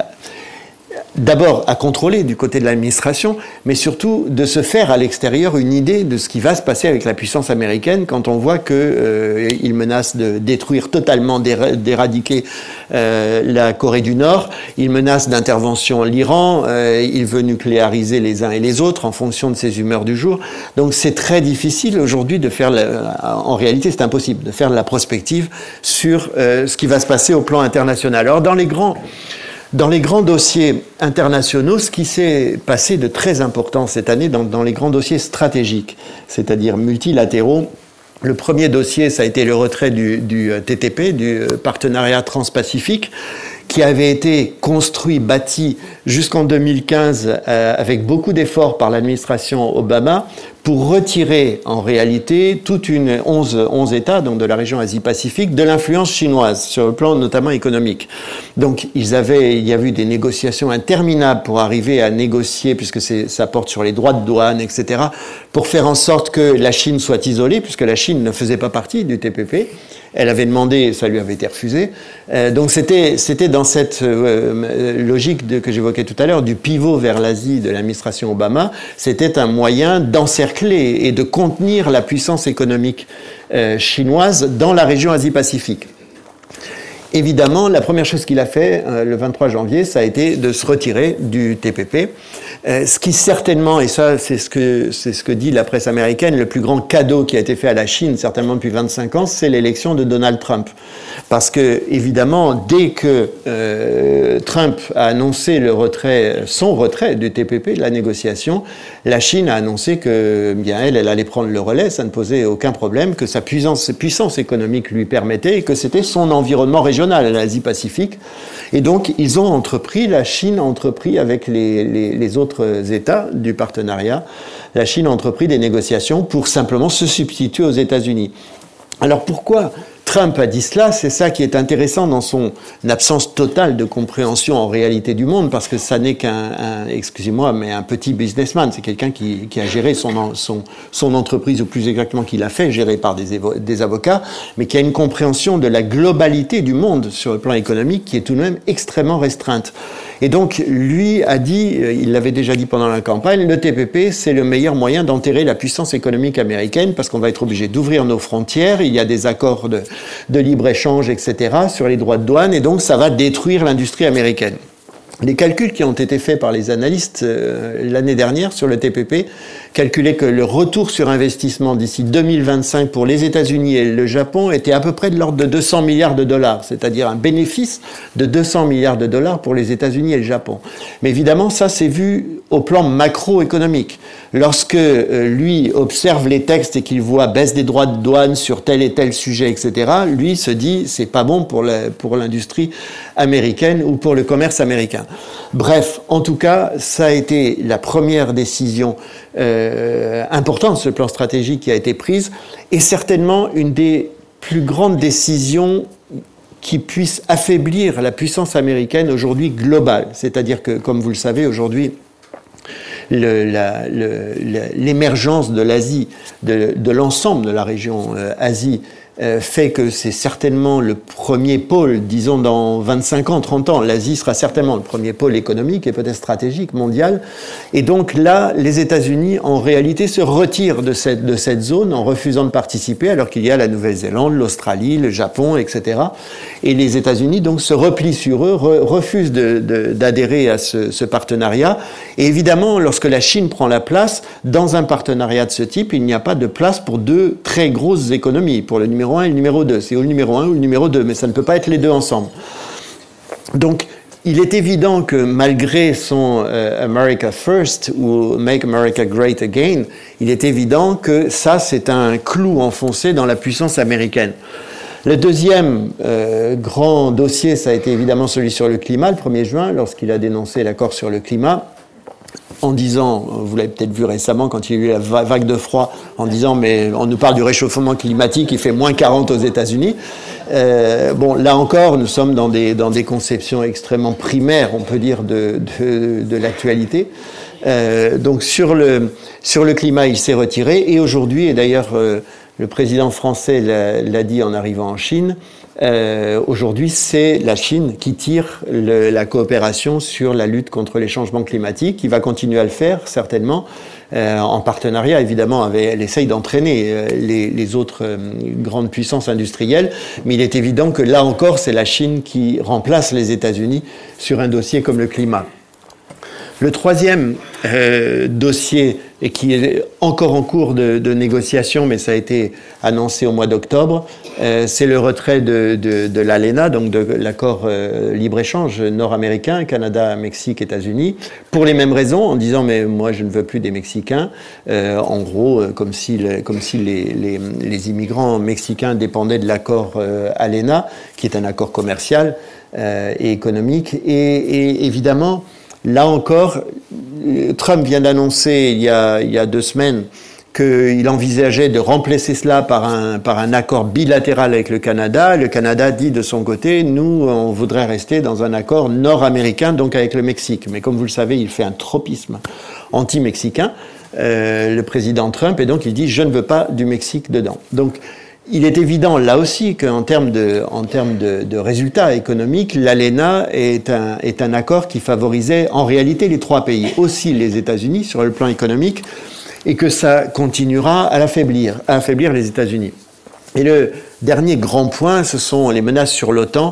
d'abord à contrôler du côté de l'administration, mais surtout de se faire à l'extérieur une idée de ce qui va se passer avec la puissance américaine quand on voit qu'il euh, menace de détruire totalement, d'éradiquer euh, la Corée du Nord, il menace d'intervention l'Iran, euh, il veut nucléariser les uns et les autres en fonction de ses humeurs du jour. Donc c'est très difficile aujourd'hui de faire, la, en réalité c'est impossible, de faire de la prospective sur euh, ce qui va se passer au plan international. Alors dans les grands... Dans les grands dossiers internationaux, ce qui s'est passé de très important cette année, dans, dans les grands dossiers stratégiques, c'est-à-dire multilatéraux, le premier dossier, ça a été le retrait du, du T T P, du partenariat transpacifique, qui avait été construit, bâti jusqu'en deux mille quinze euh, avec beaucoup d'efforts par l'administration Obama pour retirer en réalité toute une onze, onze États, donc de la région Asie-Pacifique, de l'influence chinoise sur le plan notamment économique. Donc ils avaient, il y a eu des négociations interminables pour arriver à négocier, puisque c'est, ça porte sur les droits de douane, et cetera, pour faire en sorte que la Chine soit isolée, puisque la Chine ne faisait pas partie du T P P. Elle avait demandé, ça lui avait été refusé. Euh, donc c'était, c'était dans cette euh, logique de, que j'évoquais tout à l'heure, du pivot vers l'Asie de l'administration Obama, c'était un moyen d'encercler et de contenir la puissance économique euh, chinoise dans la région Asie-Pacifique. Évidemment, la première chose qu'il a fait euh, le vingt-trois janvier, ça a été de se retirer du T P P. Euh, ce qui certainement, et ça c'est ce que c'est ce que dit la presse américaine, le plus grand cadeau qui a été fait à la Chine, certainement depuis vingt-cinq ans, c'est l'élection de Donald Trump. Parce que, évidemment, dès que euh, Trump a annoncé le retrait, son retrait du T P P, de la négociation, la Chine a annoncé que, bien, elle, elle allait prendre le relais, ça ne posait aucun problème, que sa puissance, puissance économique lui permettait et que c'était son environnement régional, l'Asie-Pacifique. Et donc, ils ont entrepris, la Chine a entrepris avec les, les, les autres États du partenariat, la Chine a entrepris des négociations pour simplement se substituer aux États-Unis. Alors pourquoi Trump a dit cela? C'est ça qui est intéressant dans son absence totale de compréhension en réalité du monde, parce que ça n'est qu'un, un, excusez-moi, mais un petit businessman. C'est quelqu'un qui, qui a géré son, son, son entreprise, ou plus exactement qui l'a fait gérer par des, des avocats, mais qui a une compréhension de la globalité du monde sur le plan économique qui est tout de même extrêmement restreinte. Et donc, lui a dit, il l'avait déjà dit pendant la campagne, le T P P, c'est le meilleur moyen d'enterrer la puissance économique américaine, parce qu'on va être obligé d'ouvrir nos frontières, il y a des accords de, de libre-échange, et cetera, sur les droits de douane, et donc ça va détruire l'industrie américaine. Les calculs qui ont été faits par les analystes euh, l'année dernière sur le T P P calculaient que le retour sur investissement d'ici deux mille vingt-cinq pour les États-Unis et le Japon était à peu près de l'ordre de deux cents milliards de dollars, c'est-à-dire un bénéfice de deux cents milliards de dollars pour les États-Unis et le Japon. Mais évidemment, ça c'est vu au plan macroéconomique. Lorsque euh, lui observe les textes et qu'il voit baisse des droits de douane sur tel et tel sujet, et cetera, lui se dit c'est pas bon pour la, pour l'industrie américaine ou pour le commerce américain. Bref, en tout cas, ça a été la première décision euh, importante sur le plan stratégique qui a été prise, et certainement une des plus grandes décisions qui puisse affaiblir la puissance américaine aujourd'hui globale. C'est-à-dire que, comme vous le savez, aujourd'hui, Le, la, le, l'émergence de l'Asie, de, de l'ensemble de la région euh, Asie, euh, fait que c'est certainement le premier pôle, disons dans vingt-cinq ans, trente ans, l'Asie sera certainement le premier pôle économique et peut-être stratégique mondial. Et donc là, les États-Unis, en réalité, se retirent de cette, de cette zone en refusant de participer, alors qu'il y a la Nouvelle-Zélande, l'Australie, le Japon, et cetera. Et les États-Unis, donc, se replient sur eux, re, refusent de, de, d'adhérer à ce, ce partenariat. Et évidemment, lorsque la Chine prend la place, dans un partenariat de ce type, il n'y a pas de place pour deux très grosses économies, pour le numéro un et le numéro deux. C'est ou le numéro un ou le numéro deux, mais ça ne peut pas être les deux ensemble. Donc, il est évident que malgré son euh, America First ou Make America Great Again, il est évident que ça, c'est un clou enfoncé dans la puissance américaine. Le deuxième euh, grand dossier, ça a été évidemment celui sur le climat, le premier juin, lorsqu'il a dénoncé l'accord sur le climat, en disant, vous l'avez peut-être vu récemment quand il y a eu la vague de froid, en disant, mais on nous parle du réchauffement climatique, il fait moins quarante aux États-Unis. Euh, bon, là encore, nous sommes dans des, dans des conceptions extrêmement primaires, on peut dire, de, de, de l'actualité. Euh, donc sur le, sur le climat, il s'est retiré, et aujourd'hui, et d'ailleurs, euh, le président français l'a, l'a dit en arrivant en Chine, Euh, aujourd'hui, c'est la Chine qui tire le, la coopération sur la lutte contre les changements climatiques, qui va continuer à le faire, certainement, euh, en partenariat, évidemment, avec, elle essaye d'entraîner euh, les, les autres euh, grandes puissances industrielles, mais il est évident que là encore, c'est la Chine qui remplace les États-Unis sur un dossier comme le climat. Le troisième euh, dossier, et qui est encore en cours de, de négociation, mais ça a été annoncé au mois d'octobre, euh, c'est le retrait de, de, de l'ALENA, donc de l'accord euh, libre-échange nord-américain, Canada, Mexique, États-Unis, pour les mêmes raisons, en disant mais moi je ne veux plus des Mexicains, euh, en gros euh, comme si, le, comme si les, les, les immigrants mexicains dépendaient de l'accord euh, ALENA, qui est un accord commercial euh, et économique, et, et évidemment, là encore, Trump vient d'annoncer il y a, il y a deux semaines qu'il envisageait de remplacer cela par un, par un accord bilatéral avec le Canada. Le Canada dit de son côté, nous, on voudrait rester dans un accord nord-américain, donc avec le Mexique. Mais comme vous le savez, il fait un tropisme anti-mexicain, euh, le président Trump, et donc il dit, je ne veux pas du Mexique dedans. Donc, il est évident, là aussi, qu'en termes de, en termes de, de résultats économiques, l'ALENA est un, est un accord qui favorisait en réalité les trois pays, aussi les États-Unis sur le plan économique, et que ça continuera à l'affaiblir, à affaiblir les États-Unis. Et le dernier grand point, ce sont les menaces sur l'OTAN,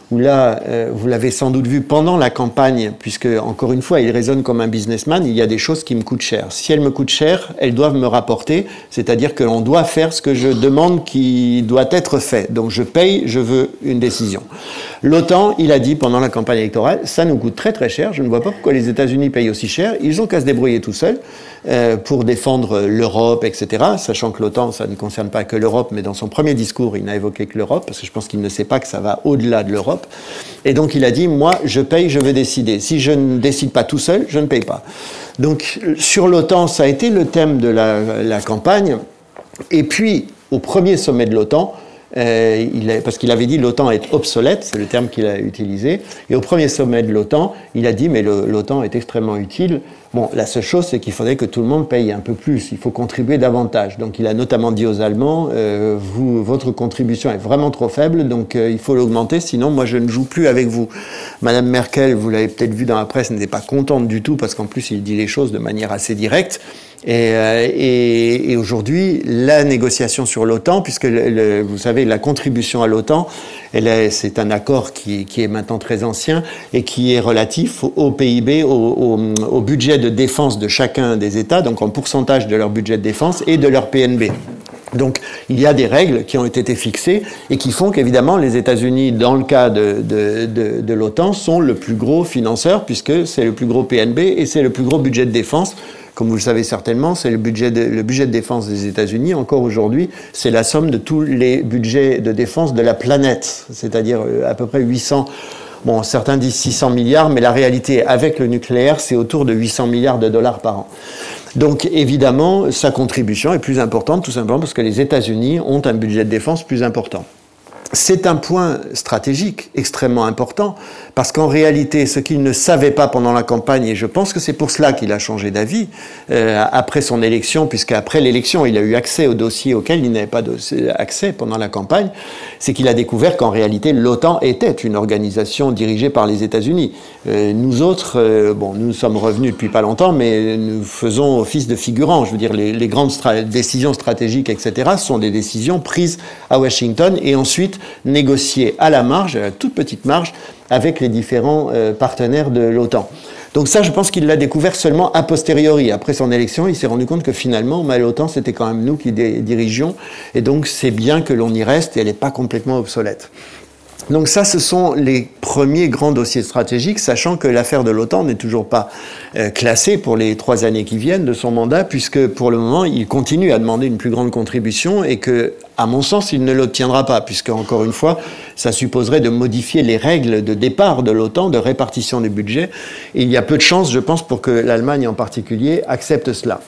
où là, euh, vous l'avez sans doute vu pendant la campagne, puisque, encore une fois, il raisonne comme un businessman, il y a des choses qui me coûtent cher. Si elles me coûtent cher, elles doivent me rapporter, c'est-à-dire que l'on doit faire ce que je demande qui doit être fait. Donc je paye, je veux une décision. L'OTAN, il a dit pendant la campagne électorale, ça nous coûte très très cher, je ne vois pas pourquoi les États-Unis payent aussi cher, ils ont qu'à se débrouiller tout seuls euh, pour défendre l'Europe, et cetera, sachant que l'OTAN, ça ne concerne pas que l'Europe, mais dans son premier discours, il n'a évoqué que l'Europe, parce que je pense qu'il ne sait pas que ça va au-delà de l'Europe. Et donc il a dit, moi, je paye, je veux décider. Si je ne décide pas tout seul, je ne paye pas. Donc sur l'OTAN, ça a été le thème de la, la campagne. Et puis, au premier sommet de l'OTAN, Euh, il a, parce qu'il avait dit l'OTAN est obsolète, c'est le terme qu'il a utilisé, et au premier sommet de l'OTAN, il a dit mais le, l'OTAN est extrêmement utile. Bon, la seule chose, c'est qu'il faudrait que tout le monde paye un peu plus, il faut contribuer davantage. Donc il a notamment dit aux Allemands, euh, vous, votre contribution est vraiment trop faible, donc euh, il faut l'augmenter, sinon moi je ne joue plus avec vous. Madame Merkel, vous l'avez peut-être vu dans la presse, n'était pas contente du tout, parce qu'en plus il dit les choses de manière assez directe. Et, euh, et, et aujourd'hui, la négociation sur l'OTAN, puisque le, le, vous savez, la contribution à l'OTAN, elle est, c'est un accord qui, qui est maintenant très ancien et qui est relatif au, au P I B, au, au, au budget de défense de chacun des États, donc en pourcentage de leur budget de défense et de leur P N B. Donc, il y a des règles qui ont été fixées et qui font qu'évidemment, les États-Unis, dans le cas de, de, de, de l'OTAN, sont le plus gros financeur, puisque c'est le plus gros P N B et c'est le plus gros budget de défense. Comme vous le savez certainement, c'est le budget de, le budget de défense des États-Unis. Encore aujourd'hui, c'est la somme de tous les budgets de défense de la planète, c'est-à-dire à peu près huit cents. Bon, certains disent six cents milliards, mais la réalité, avec le nucléaire, c'est autour de huit cents milliards de dollars par an. Donc, évidemment, sa contribution est plus importante, tout simplement parce que les États-Unis ont un budget de défense plus important. C'est un point stratégique extrêmement important, parce qu'en réalité, ce qu'il ne savait pas pendant la campagne, et je pense que c'est pour cela qu'il a changé d'avis, euh, après son élection, puisqu'après l'élection, il a eu accès aux dossiers auxquels il n'avait pas accès pendant la campagne, c'est qu'il a découvert qu'en réalité, l'OTAN était une organisation dirigée par les États-Unis. Euh, nous autres, euh, bon, nous sommes revenus depuis pas longtemps, mais nous faisons office de figurants. Je veux dire, les, les grandes stra- décisions stratégiques, et cetera, sont des décisions prises à Washington et ensuite négocier à la marge, à la toute petite marge, avec les différents euh, partenaires de l'OTAN. Donc ça, je pense qu'il l'a découvert seulement a posteriori. Après son élection, il s'est rendu compte que finalement, bah, l'OTAN, c'était quand même nous qui dé- dirigeons, et donc c'est bien que l'on y reste, et elle n'est pas complètement obsolète. Donc ça, ce sont les premiers grands dossiers stratégiques, sachant que l'affaire de l'OTAN n'est toujours pas euh, classée pour les trois années qui viennent de son mandat, puisque pour le moment, il continue à demander une plus grande contribution et que, à mon sens, il ne l'obtiendra pas, puisque, encore une fois, ça supposerait de modifier les règles de départ de l'OTAN, de répartition du budget. Et il y a peu de chances, je pense, pour que l'Allemagne en particulier accepte cela.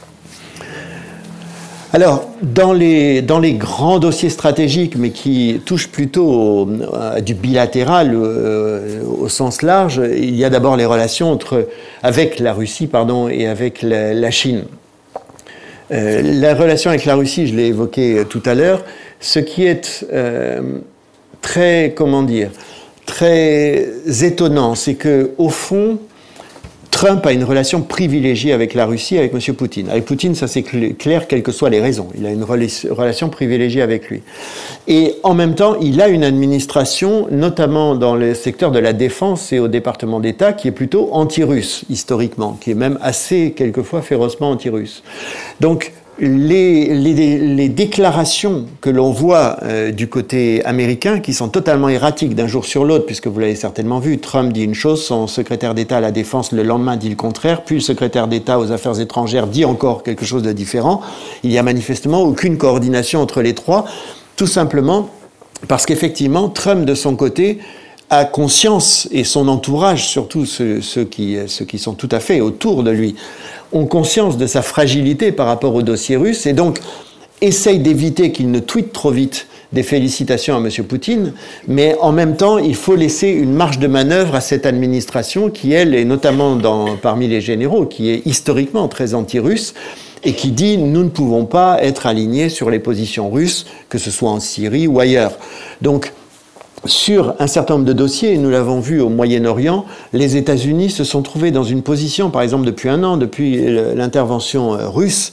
Alors, dans les, dans les grands dossiers stratégiques, mais qui touchent plutôt au, à du bilatéral euh, au sens large, il y a d'abord les relations entre, avec la Russie pardon, et avec la, la Chine. Euh, la relation avec la Russie, je l'ai évoqué tout à l'heure, ce qui est euh, très, comment dire, très étonnant, c'est qu'au fond, Trump a une relation privilégiée avec la Russie, avec M. Poutine. Avec Poutine, ça c'est clair, quelles que soient les raisons. Il a une relation privilégiée avec lui. Et en même temps, il a une administration, notamment dans le secteur de la défense et au département d'État, qui est plutôt anti-russe, historiquement, qui est même assez, quelquefois, férocement anti-russe. Donc, Les, les, les déclarations que l'on voit euh, du côté américain, qui sont totalement erratiques d'un jour sur l'autre, puisque vous l'avez certainement vu, Trump dit une chose, son secrétaire d'État à la Défense le lendemain dit le contraire, puis le secrétaire d'État aux Affaires étrangères dit encore quelque chose de différent. Il n'y a manifestement aucune coordination entre les trois, tout simplement parce qu'effectivement, Trump, de son côté, a conscience, et son entourage, surtout ceux, ceux, qui, ceux qui sont tout à fait autour de lui, ont conscience de sa fragilité par rapport au dossier russe, et donc essayent d'éviter qu'il ne tweete trop vite des félicitations à M. Poutine, mais en même temps, il faut laisser une marge de manœuvre à cette administration qui, elle, est notamment dans, parmi les généraux, qui est historiquement très anti-russe, et qui dit « nous ne pouvons pas être alignés sur les positions russes, que ce soit en Syrie ou ailleurs ». Donc, sur un certain nombre de dossiers, nous l'avons vu au Moyen-Orient, les États-Unis se sont trouvés dans une position, par exemple depuis un an, depuis l'intervention russe,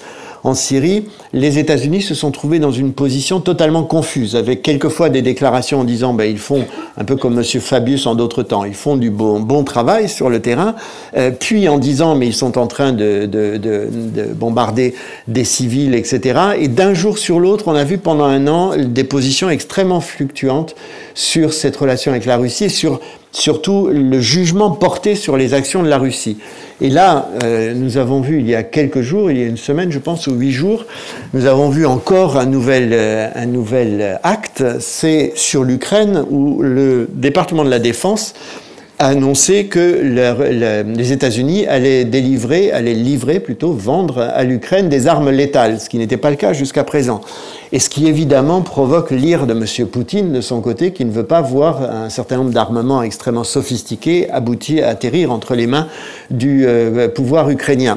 en Syrie, les États-Unis se sont trouvés dans une position totalement confuse, avec quelquefois des déclarations en disant ben, ils font, un peu comme M. Fabius en d'autres temps, ils font du bon, bon travail sur le terrain, euh, puis en disant mais ils sont en train de, de, de, de bombarder des civils, et cetera. Et d'un jour sur l'autre, on a vu pendant un an des positions extrêmement fluctuantes sur cette relation avec la Russie, et sur surtout le jugement porté sur les actions de la Russie. Et là, euh, nous avons vu il y a quelques jours, il y a une semaine, je pense, ou huit jours, nous avons vu encore un nouvel, euh, un nouvel acte, c'est sur l'Ukraine, où le département de la Défense a annoncé que le, le, les États-Unis allaient délivrer, allaient livrer, plutôt vendre à l'Ukraine des armes létales, ce qui n'était pas le cas jusqu'à présent. Et ce qui évidemment provoque l'ire de M. Poutine de son côté, qui ne veut pas voir un certain nombre d'armements extrêmement sophistiqués aboutir, atterrir entre les mains du euh, pouvoir ukrainien.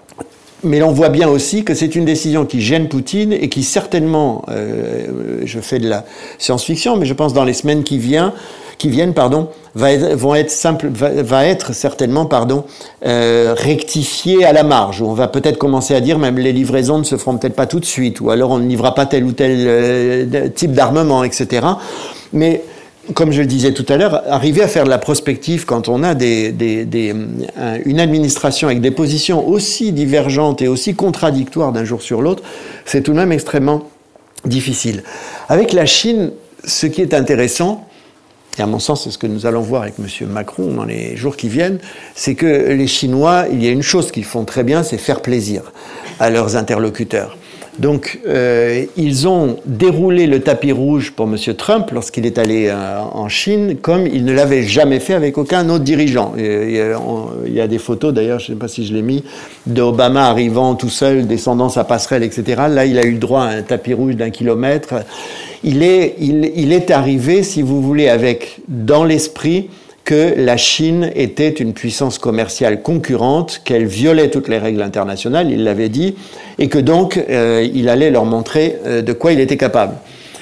Mais l'on voit bien aussi que c'est une décision qui gêne Poutine et qui certainement, euh, je fais de la science-fiction, mais je pense dans les semaines qui viennent, qui viennent, pardon, va être, vont être simple, va, va être certainement, pardon, euh, rectifié à la marge. On va peut-être commencer à dire même les livraisons ne se feront peut-être pas tout de suite, ou alors on ne livrera pas tel ou tel euh, type d'armement, et cetera. Mais comme je le disais tout à l'heure, arriver à faire de la prospective quand on a des, des, des, une administration avec des positions aussi divergentes et aussi contradictoires d'un jour sur l'autre, c'est tout de même extrêmement difficile. Avec la Chine, ce qui est intéressant, et à mon sens c'est ce que nous allons voir avec M. Macron dans les jours qui viennent, c'est que les Chinois, il y a une chose qu'ils font très bien, c'est faire plaisir à leurs interlocuteurs. Donc, euh, ils ont déroulé le tapis rouge pour M. Trump lorsqu'il est allé euh, en Chine, comme il ne l'avait jamais fait avec aucun autre dirigeant. Et, et, on, il y a des photos, d'ailleurs, je ne sais pas si je l'ai mis, d'Obama arrivant tout seul, descendant sa passerelle, et cetera. Là, il a eu le droit à un tapis rouge d'un kilomètre. Il est, il, il est arrivé, si vous voulez, avec, dans l'esprit, que la Chine était une puissance commerciale concurrente, qu'elle violait toutes les règles internationales, il l'avait dit, et que donc euh, il allait leur montrer euh, de quoi il était capable.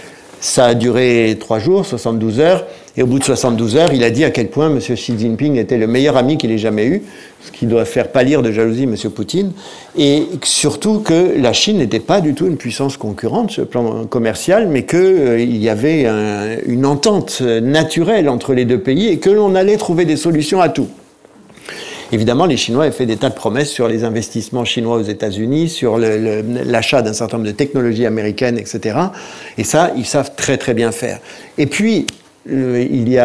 Ça a duré trois jours, soixante-douze heures, et au bout de soixante-douze heures, il a dit à quel point M. Xi Jinping était le meilleur ami qu'il ait jamais eu, ce qui doit faire pâlir de jalousie M. Poutine, et surtout que la Chine n'était pas du tout une puissance concurrente sur le plan commercial, mais qu'il euh, y avait un, une entente naturelle entre les deux pays et que l'on allait trouver des solutions à tout. Évidemment, les Chinois avaient fait des tas de promesses sur les investissements chinois aux États-Unis, sur le, le, l'achat d'un certain nombre de technologies américaines, et cetera. Et ça, ils savent très très bien faire. Et puis, euh, il y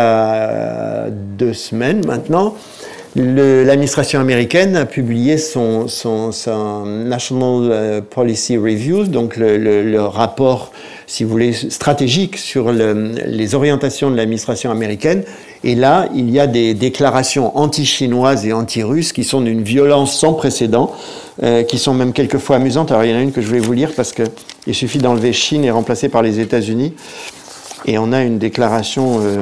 a deux semaines maintenant, le, l'administration américaine a publié son, son, son National Policy Review, donc le, le, le rapport, si vous voulez, stratégique sur le, les orientations de l'administration américaine. Et là, il y a des déclarations anti-chinoises et anti-russes qui sont d'une violence sans précédent, euh, qui sont même quelquefois amusantes. Alors, il y en a une que je vais vous lire parce que il suffit d'enlever Chine et remplacer par les États-Unis. Et on a une déclaration... Euh,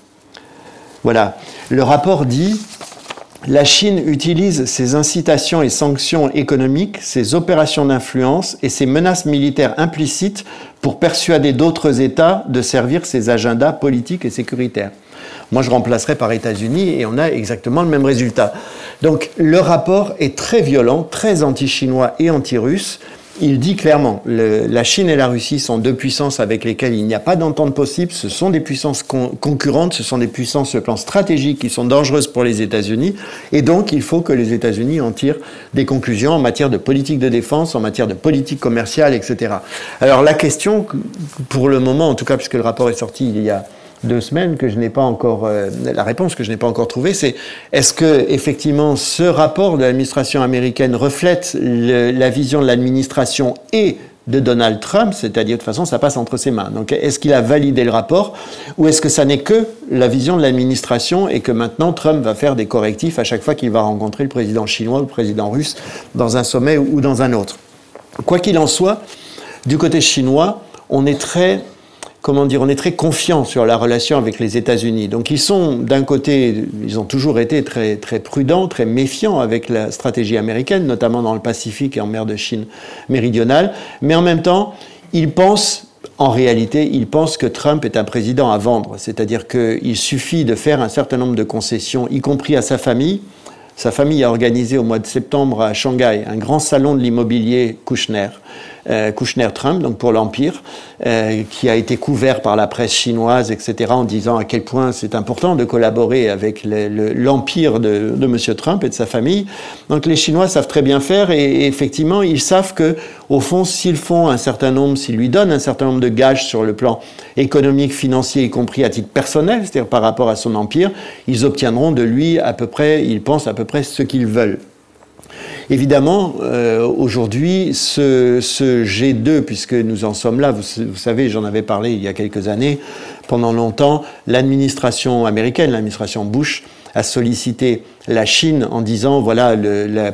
voilà. Le rapport dit... La Chine utilise ses incitations et sanctions économiques, ses opérations d'influence et ses menaces militaires implicites pour persuader d'autres États de servir ses agendas politiques et sécuritaires. Moi, je remplacerais par États-Unis et on a exactement le même résultat. Donc, le rapport est très violent, très anti-chinois et anti-russe. Il dit clairement, le, la Chine et la Russie sont deux puissances avec lesquelles il n'y a pas d'entente possible. Ce sont des puissances con, concurrentes, ce sont des puissances sur le plan stratégique qui sont dangereuses pour les États-Unis. Et donc, il faut que les États-Unis en tirent des conclusions en matière de politique de défense, en matière de politique commerciale, et cetera. Alors, la question, pour le moment, en tout cas, puisque le rapport est sorti il y a deux semaines, que je n'ai pas encore, euh, la réponse que je n'ai pas encore trouvée, c'est est-ce que effectivement ce rapport de l'administration américaine reflète le, la vision de l'administration et de Donald Trump, c'est-à-dire de toute façon ça passe entre ses mains. Donc est-ce qu'il a validé le rapport ou est-ce que ça n'est que la vision de l'administration et que maintenant Trump va faire des correctifs à chaque fois qu'il va rencontrer le président chinois ou le président russe dans un sommet ou dans un autre. Quoi qu'il en soit, du côté chinois, on est très comment dire, on est très confiant sur la relation avec les États-Unis. Donc ils sont, d'un côté, ils ont toujours été très, très prudents, très méfiants avec la stratégie américaine, notamment dans le Pacifique et en mer de Chine méridionale, mais en même temps, ils pensent, en réalité, ils pensent que Trump est un président à vendre, c'est-à-dire qu'il suffit de faire un certain nombre de concessions, y compris à sa famille, sa famille a organisé au mois de septembre à Shanghai un grand salon de l'immobilier Kushner, euh, Kushner-Trump, donc pour l'Empire, euh, qui a été couvert par la presse chinoise, et cetera, en disant à quel point c'est important de collaborer avec le, le, l'Empire de, de M. Trump et de sa famille. Donc les Chinois savent très bien faire et, et effectivement, ils savent que, au fond, s'ils font un certain nombre, s'ils lui donnent un certain nombre de gages sur le plan économique, financier, y compris à titre personnel, c'est-à-dire par rapport à son empire, ils obtiendront de lui à peu près, ils pensent à peu près ce qu'ils veulent. Évidemment, euh, aujourd'hui, ce, ce G deux, puisque nous en sommes là, vous, vous savez, j'en avais parlé il y a quelques années, pendant longtemps, l'administration américaine, l'administration Bush, a sollicité la Chine en disant, voilà, le, la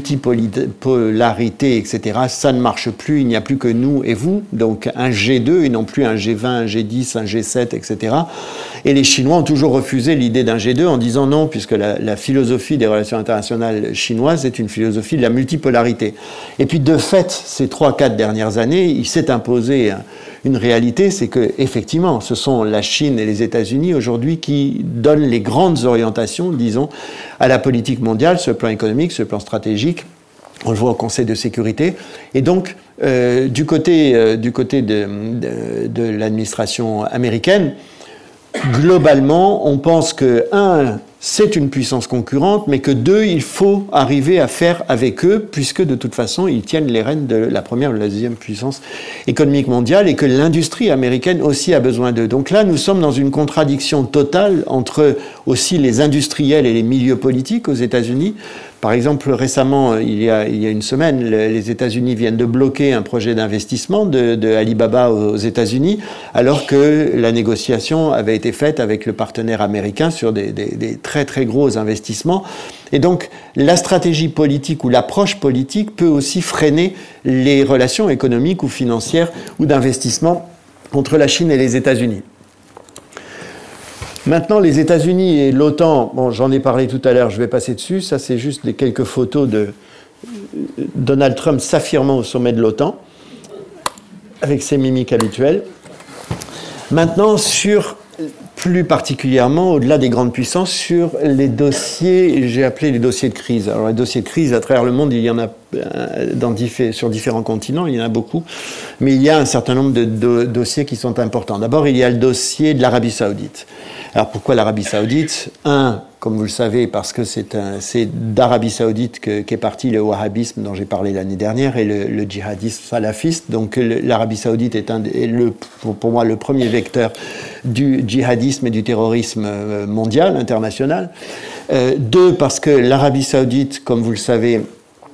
multipolarité, et cetera, ça ne marche plus, il n'y a plus que nous et vous, donc un G deux et non plus un G vingt, un G dix, un G sept, et cetera. Et les Chinois ont toujours refusé l'idée d'un G deux en disant non, puisque la, la philosophie des relations internationales chinoises est une philosophie de la multipolarité. Et puis de fait, ces trois, quatre dernières années, il s'est imposé une réalité, c'est que effectivement, ce sont la Chine et les États-Unis aujourd'hui qui donnent les grandes orientations, disons, à la politique mondiale, sur le plan économique, sur le plan stratégique. On le voit au Conseil de sécurité. Et donc, euh, du côté, euh, du côté de, de, de l'administration américaine, globalement, on pense que, un, c'est une puissance concurrente, mais que deux, il faut arriver à faire avec eux, puisque de toute façon, ils tiennent les rênes de la première ou de la deuxième puissance économique mondiale, et que l'industrie américaine aussi a besoin d'eux. Donc là, nous sommes dans une contradiction totale entre aussi les industriels et les milieux politiques aux États-Unis. Par exemple, récemment, il y a, il y a une semaine, les États-Unis viennent de bloquer un projet d'investissement de, de Alibaba aux États-Unis, alors que la négociation avait été faite avec le partenaire américain sur des, des, des très très gros investissements. Et donc, la stratégie politique ou l'approche politique peut aussi freiner les relations économiques ou financières ou d'investissement entre la Chine et les États-Unis. Maintenant, les États-Unis et l'OTAN, bon, j'en ai parlé tout à l'heure, je vais passer dessus. Ça, c'est juste les quelques photos de Donald Trump s'affirmant au sommet de l'OTAN, avec ses mimiques habituelles. Maintenant, sur, plus particulièrement, au-delà des grandes puissances, sur les dossiers, j'ai appelé les dossiers de crise. Alors, les dossiers de crise, à travers le monde, il y en a dans diffé- sur différents continents, il y en a beaucoup, mais il y a un certain nombre de do- dossiers qui sont importants. D'abord, il y a le dossier de l'Arabie Saoudite. Alors, pourquoi l'Arabie Saoudite ? Un, comme vous le savez, parce que c'est, un, c'est d'Arabie Saoudite que, qu'est parti le wahhabisme dont j'ai parlé l'année dernière et le, le djihadisme salafiste. Donc, le, l'Arabie Saoudite est, un, est le, pour, pour moi le premier vecteur du djihadisme et du terrorisme mondial, international. Euh, deux, parce que l'Arabie Saoudite, comme vous le savez,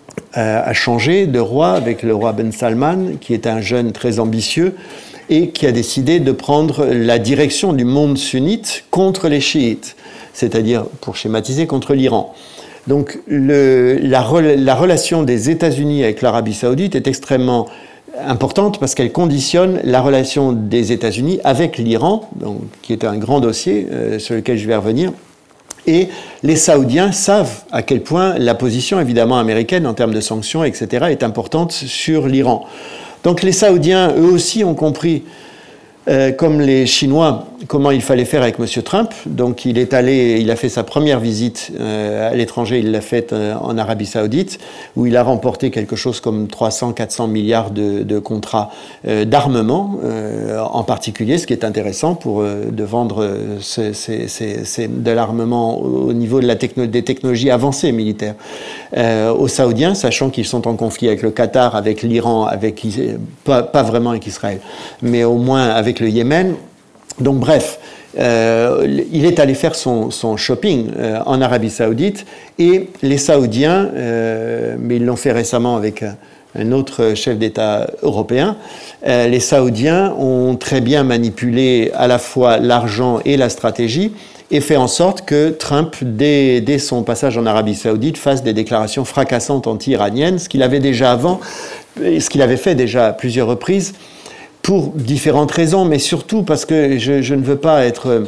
a changé de roi avec le roi Ben Salman, qui est un jeune très ambitieux et qui a décidé de prendre la direction du monde sunnite contre les chiites, c'est-à-dire, pour schématiser, contre l'Iran. Donc le, la, la relation des États-Unis avec l'Arabie Saoudite est extrêmement importante parce qu'elle conditionne la relation des États-Unis avec l'Iran, donc, qui est un grand dossier euh, sur lequel je vais revenir. Et les Saoudiens savent à quel point la position, évidemment, américaine en termes de sanctions, et cetera, est importante sur l'Iran. Donc les Saoudiens, eux aussi, ont compris, euh, comme les Chinois, comment il fallait faire avec M. Trump. Donc il est allé, il a fait sa première visite euh, à l'étranger, il l'a faite euh, en Arabie Saoudite, où il a remporté quelque chose comme trois cents à quatre cents milliards de, de contrats euh, d'armement, euh, en particulier, ce qui est intéressant pour euh, de vendre euh, c'est, c'est, c'est, c'est de l'armement au niveau de la techno, des technologies avancées militaires euh, aux Saoudiens, sachant qu'ils sont en conflit avec le Qatar, avec l'Iran, avec pas, pas vraiment avec Israël, mais au moins avec le Yémen. Donc bref, euh, il est allé faire son, son shopping euh, en Arabie Saoudite et les Saoudiens, euh, mais ils l'ont fait récemment avec un, un autre chef d'État européen, euh, les Saoudiens ont très bien manipulé à la fois l'argent et la stratégie et fait en sorte que Trump, dès, dès son passage en Arabie Saoudite, fasse des déclarations fracassantes anti-iraniennes, ce qu'il avait déjà avant, ce qu'il avait fait déjà à plusieurs reprises, pour différentes raisons, mais surtout parce que je, je ne veux pas être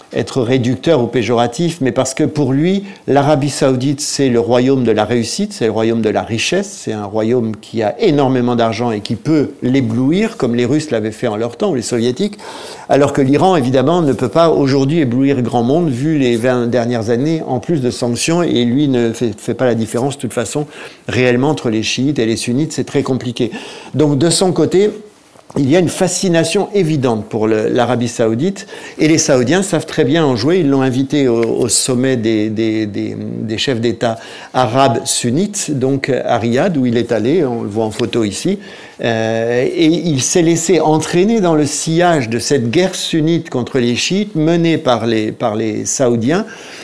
être réducteur ou péjoratif, mais parce que pour lui, l'Arabie saoudite, c'est le royaume de la réussite, c'est le royaume de la richesse, c'est un royaume qui a énormément d'argent et qui peut l'éblouir, comme les Russes l'avaient fait en leur temps, ou les Soviétiques, alors que l'Iran, évidemment, ne peut pas aujourd'hui éblouir grand monde, vu les vingt dernières années, en plus de sanctions, et lui ne fait, fait pas la différence, de toute façon, réellement, entre les chiites et les sunnites, c'est très compliqué. Donc, de son côté, il y a une fascination évidente pour le, l'Arabie saoudite, et les Saoudiens savent très bien en jouer. Ils l'ont invité au, au sommet des, des, des, des chefs d'État arabes sunnites, donc à Riyad, où il est allé, on le voit en photo ici, euh, et il s'est laissé entraîner dans le sillage de cette guerre sunnite contre les chiites menée par les, par les Saoudiens,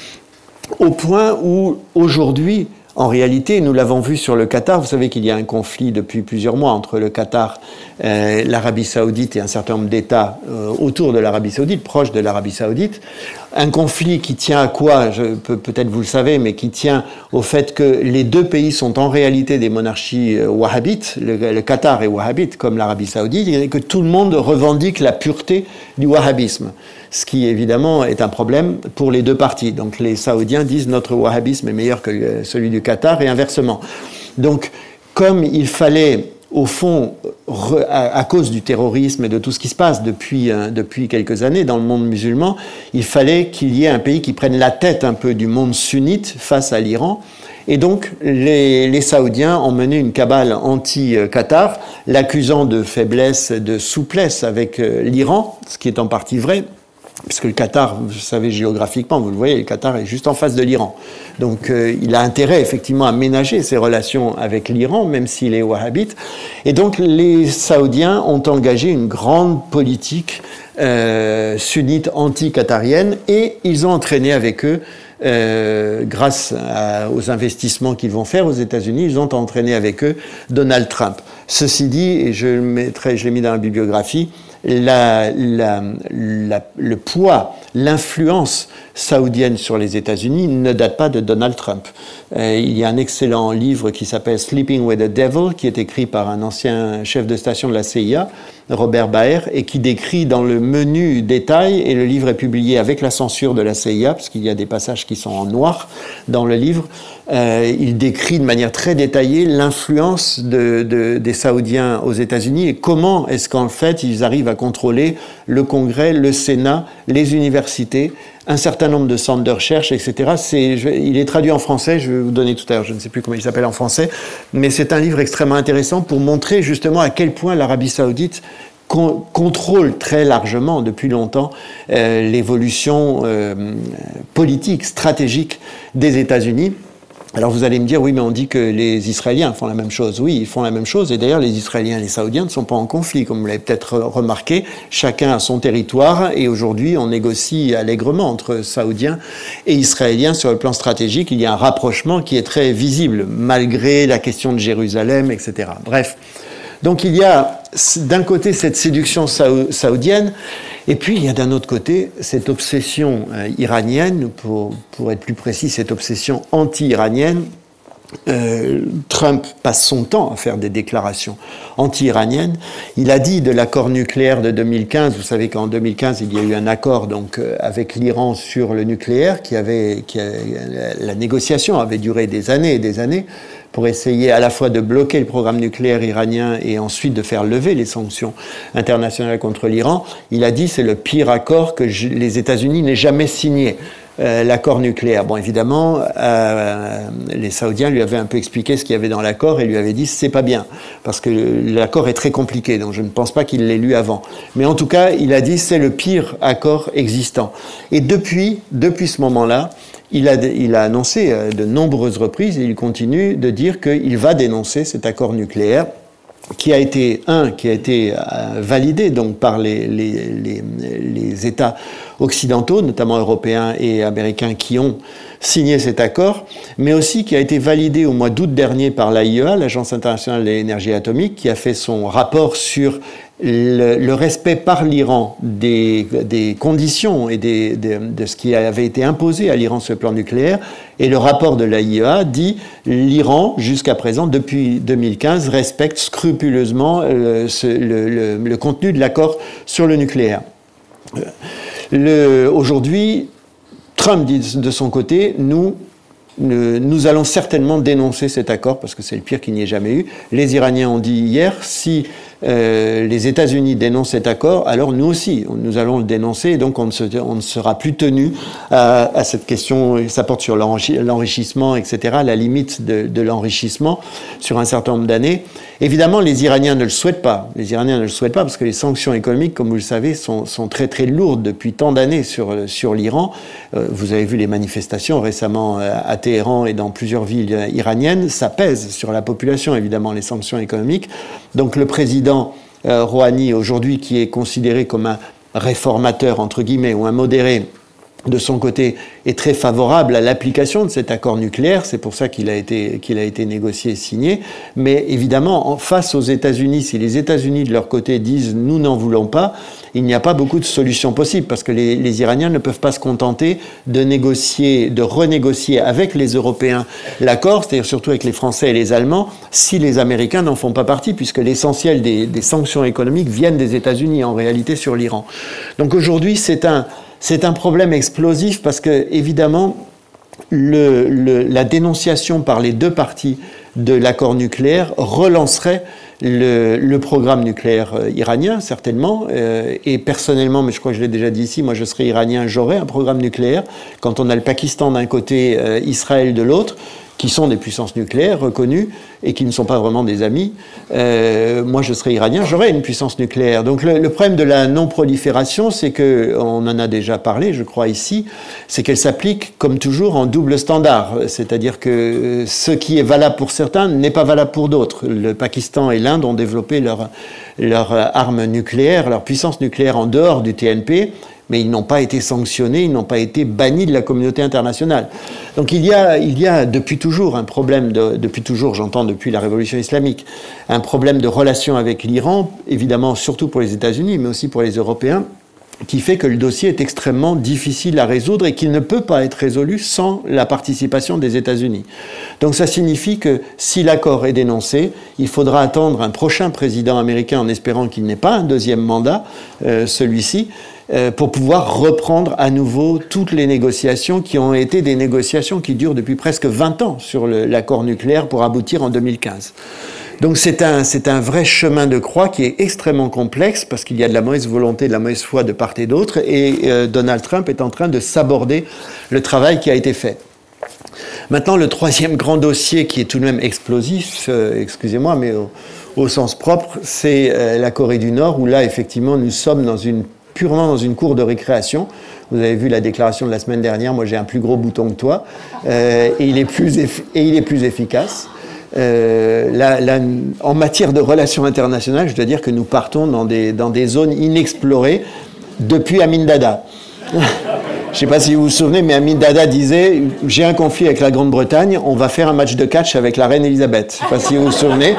au point où, aujourd'hui, en réalité, nous l'avons vu sur le Qatar. Vous savez qu'il y a un conflit depuis plusieurs mois entre le Qatar, euh, l'Arabie saoudite et un certain nombre d'États euh, autour de l'Arabie saoudite, proches de l'Arabie saoudite. Un conflit qui tient à quoi? Je, peut, peut-être vous le savez, mais qui tient au fait que les deux pays sont en réalité des monarchies euh, wahhabites. Le, le Qatar est wahhabite, comme l'Arabie saoudite, et que tout le monde revendique la pureté du wahhabisme. Ce qui, évidemment, est un problème pour les deux parties. Donc, les Saoudiens disent notre wahhabisme est meilleur que celui du Qatar et inversement. Donc, comme il fallait, au fond, re, à, à cause du terrorisme et de tout ce qui se passe depuis, euh, depuis quelques années dans le monde musulman, il fallait qu'il y ait un pays qui prenne la tête un peu du monde sunnite face à l'Iran. Et donc, les, les Saoudiens ont mené une cabale anti-Qatar, l'accusant de faiblesse, de souplesse avec euh, l'Iran, ce qui est en partie vrai. Puisque le Qatar, vous savez géographiquement, vous le voyez, le Qatar est juste en face de l'Iran. Donc euh, il a intérêt effectivement à ménager ses relations avec l'Iran, même s'il est wahhabite. Et donc les Saoudiens ont engagé une grande politique euh, sunnite anti-qatarienne et ils ont entraîné avec eux, euh, grâce à, aux investissements qu'ils vont faire aux États-Unis, ils ont entraîné avec eux Donald Trump. Ceci dit, et je le mettrai, je l'ai mis dans la bibliographie, La, la, la, le poids, l'influence saoudienne sur les États-Unis ne date pas de Donald Trump. Euh, il y a un excellent livre qui s'appelle Sleeping with the Devil, qui est écrit par un ancien chef de station de la C I A, Robert Baer, et qui décrit dans le menu détail, et le livre est publié avec la censure de la C I A, parce qu'il y a des passages qui sont en noir dans le livre. Euh, il décrit de manière très détaillée l'influence de, de, des Saoudiens aux États-Unis et comment est-ce qu'en fait ils arrivent à contrôler le Congrès, le Sénat, les universités, un certain nombre de centres de recherche, et cetera. C'est, je, il est traduit en français, je vais vous donner tout à l'heure, je ne sais plus comment il s'appelle en français, mais c'est un livre extrêmement intéressant pour montrer justement à quel point l'Arabie saoudite con, contrôle très largement depuis longtemps euh, l'évolution euh, politique, stratégique des États-Unis. Alors vous allez me dire, oui, mais on dit que les Israéliens font la même chose. Oui, ils font la même chose. Et d'ailleurs, les Israéliens et les Saoudiens ne sont pas en conflit, comme vous l'avez peut-être remarqué. Chacun a son territoire. Et aujourd'hui, on négocie allègrement entre Saoudiens et Israéliens sur le plan stratégique. Il y a un rapprochement qui est très visible, malgré la question de Jérusalem, et cetera. Bref. Donc il y a d'un côté cette séduction saoudienne, et puis il y a d'un autre côté cette obsession euh, iranienne, pour, pour être plus précis, cette obsession anti-iranienne. Euh, Trump passe son temps à faire des déclarations anti-iraniennes. Il a dit de l'accord nucléaire de deux mille quinze, vous savez qu'en deux mille quinze il y a eu un accord donc euh, avec l'Iran sur le nucléaire, qui avait, qui a, la négociation avait duré des années et des années, pour essayer à la fois de bloquer le programme nucléaire iranien et ensuite de faire lever les sanctions internationales contre l'Iran. Il a dit c'est le pire accord que je, les États-Unis n'aient jamais signé, euh, l'accord nucléaire. Bon, évidemment, euh, les Saoudiens lui avaient un peu expliqué ce qu'il y avait dans l'accord et lui avaient dit c'est pas bien, parce que l'accord est très compliqué, donc je ne pense pas qu'il l'ait lu avant. Mais en tout cas, il a dit c'est le pire accord existant. Et depuis, depuis ce moment-là, Il a, il a annoncé de nombreuses reprises, et il continue de dire qu'il va dénoncer cet accord nucléaire, qui a été, un, qui a été validé donc par les, les, les, les États occidentaux, notamment européens et américains, qui ont signé cet accord, mais aussi qui a été validé au mois d'août dernier par l'A I E A, l'Agence internationale de l'énergie atomique, qui a fait son rapport sur le, le respect par l'Iran des, des conditions et des, de, de ce qui avait été imposé à l'Iran sur le plan nucléaire. Et le rapport de l'A I E A dit l'Iran, jusqu'à présent, depuis deux mille quinze, respecte scrupuleusement le, ce, le, le, le contenu de l'accord sur le nucléaire. le, aujourd'hui, Trump dit de son côté, nous, nous allons certainement dénoncer cet accord parce que c'est le pire qu'il n'y ait jamais eu. Les Iraniens ont dit hier, si euh, les États-Unis dénoncent cet accord, alors nous aussi, nous allons le dénoncer et donc on ne, se, on ne sera plus tenu à, à cette question. Ça porte sur l'enrichi, l'enrichissement, et cetera, la limite de, de l'enrichissement sur un certain nombre d'années. Évidemment, les Iraniens ne le souhaitent pas. Les Iraniens ne le souhaitent pas parce que les sanctions économiques, comme vous le savez, sont, sont très très lourdes depuis tant d'années sur, sur l'Iran. Euh, vous avez vu les manifestations récemment à Téhéran et dans plusieurs villes iraniennes. Ça pèse sur la population, évidemment, les sanctions économiques. Donc le président euh, Rouhani, aujourd'hui, qui est considéré comme un réformateur, entre guillemets, ou un modéré, de son côté, est très favorable à l'application de cet accord nucléaire. C'est pour ça qu'il a été, qu'il a été négocié et signé. Mais évidemment, en face aux États-Unis, si les États-Unis, de leur côté, disent « nous n'en voulons pas », il n'y a pas beaucoup de solutions possibles parce que les, les Iraniens ne peuvent pas se contenter de négocier, de renégocier avec les Européens l'accord, c'est-à-dire surtout avec les Français et les Allemands, si les Américains n'en font pas partie, puisque l'essentiel des, des sanctions économiques viennent des États-Unis, en réalité, sur l'Iran. Donc aujourd'hui, c'est un... C'est un problème explosif parce que, évidemment, le, le, la dénonciation par les deux parties de l'accord nucléaire relancerait le, le programme nucléaire iranien, certainement. Euh, et personnellement, mais je crois que je l'ai déjà dit ici, moi je serais iranien, j'aurais un programme nucléaire. Quand on a le Pakistan d'un côté, euh, Israël de l'autre, qui sont des puissances nucléaires reconnues et qui ne sont pas vraiment des amis. Euh, moi, je serais iranien, j'aurais une puissance nucléaire. Donc le, le problème de la non-prolifération, c'est que, on en a déjà parlé, je crois ici, c'est qu'elle s'applique comme toujours en double standard. C'est-à-dire que ce qui est valable pour certains n'est pas valable pour d'autres. Le Pakistan et l'Inde ont développé leur, leur arme nucléaire, leur puissance nucléaire en dehors du T N P, mais ils n'ont pas été sanctionnés, ils n'ont pas été bannis de la communauté internationale. Donc il y a, il y a depuis toujours un problème, de, depuis toujours, j'entends depuis la révolution islamique, un problème de relation avec l'Iran, évidemment surtout pour les États-Unis, mais aussi pour les Européens, qui fait que le dossier est extrêmement difficile à résoudre et qu'il ne peut pas être résolu sans la participation des États-Unis. Donc ça signifie que si l'accord est dénoncé, il faudra attendre un prochain président américain en espérant qu'il n'ait pas un deuxième mandat, euh, celui-ci, euh, pour pouvoir reprendre à nouveau toutes les négociations qui ont été des négociations qui durent depuis presque vingt ans sur le, l'accord nucléaire pour aboutir en deux mille quinze. Donc c'est un, c'est un vrai chemin de croix qui est extrêmement complexe parce qu'il y a de la mauvaise volonté, de la mauvaise foi de part et d'autre et euh, Donald Trump est en train de saborder le travail qui a été fait. Maintenant, le troisième grand dossier qui est tout de même explosif, euh, excusez-moi, mais au, au sens propre, c'est euh, la Corée du Nord où là, effectivement, nous sommes dans une, purement dans une cour de récréation. Vous avez vu la déclaration de la semaine dernière, moi j'ai un plus gros bouton que toi euh, et, il est plus eff- et il est plus efficace. Euh, la, la, en matière de relations internationales, je dois dire que nous partons dans des, dans des zones inexplorées depuis Amin Dada. Je ne sais pas si vous vous souvenez, mais Amin Dada disait « J'ai un conflit avec la Grande-Bretagne, on va faire un match de catch avec la reine Elisabeth ». Je ne sais pas si vous vous souvenez.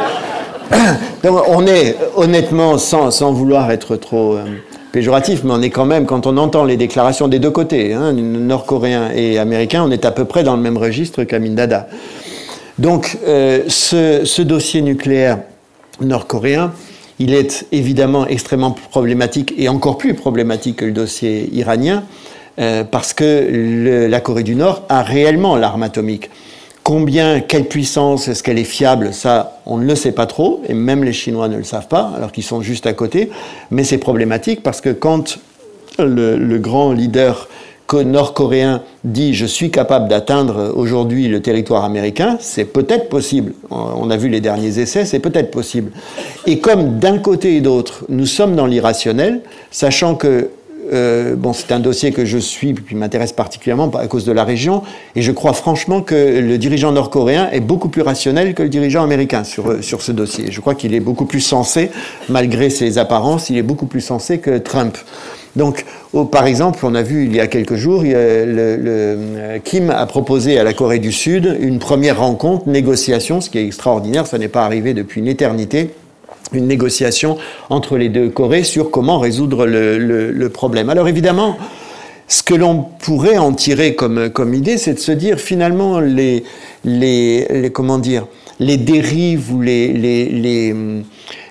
Donc on est, honnêtement, sans, sans vouloir être trop euh, péjoratif, mais on est quand même, quand on entend les déclarations des deux côtés, hein, nord-coréens et américains, on est à peu près dans le même registre qu'Amin Dada. Donc, euh, ce, ce dossier nucléaire nord-coréen, il est évidemment extrêmement problématique et encore plus problématique que le dossier iranien euh, parce que le, la Corée du Nord a réellement l'arme atomique. Combien, quelle puissance, est-ce qu'elle est fiable? Ça, on ne le sait pas trop et même les Chinois ne le savent pas alors qu'ils sont juste à côté. Mais c'est problématique parce que quand le, le grand leader nord-coréen dit « je suis capable d'atteindre aujourd'hui le territoire américain », c'est peut-être possible. On a vu les derniers essais, c'est peut-être possible. Et comme d'un côté et d'autre, nous sommes dans l'irrationnel, sachant que euh, bon, c'est un dossier que je suis, qui m'intéresse particulièrement à cause de la région, et je crois franchement que le dirigeant nord-coréen est beaucoup plus rationnel que le dirigeant américain sur, sur ce dossier. Je crois qu'il est beaucoup plus sensé, malgré ses apparences, il est beaucoup plus sensé que Trump. Donc, oh, par exemple, on a vu il y a quelques jours, il y a le, le, Kim a proposé à la Corée du Sud une première rencontre, négociation, ce qui est extraordinaire, ça n'est pas arrivé depuis une éternité, une négociation entre les deux Corées sur comment résoudre le, le, le problème. Alors évidemment, ce que l'on pourrait en tirer comme, comme idée, c'est de se dire finalement les, les, les comment dire, les dérives ou les, les, les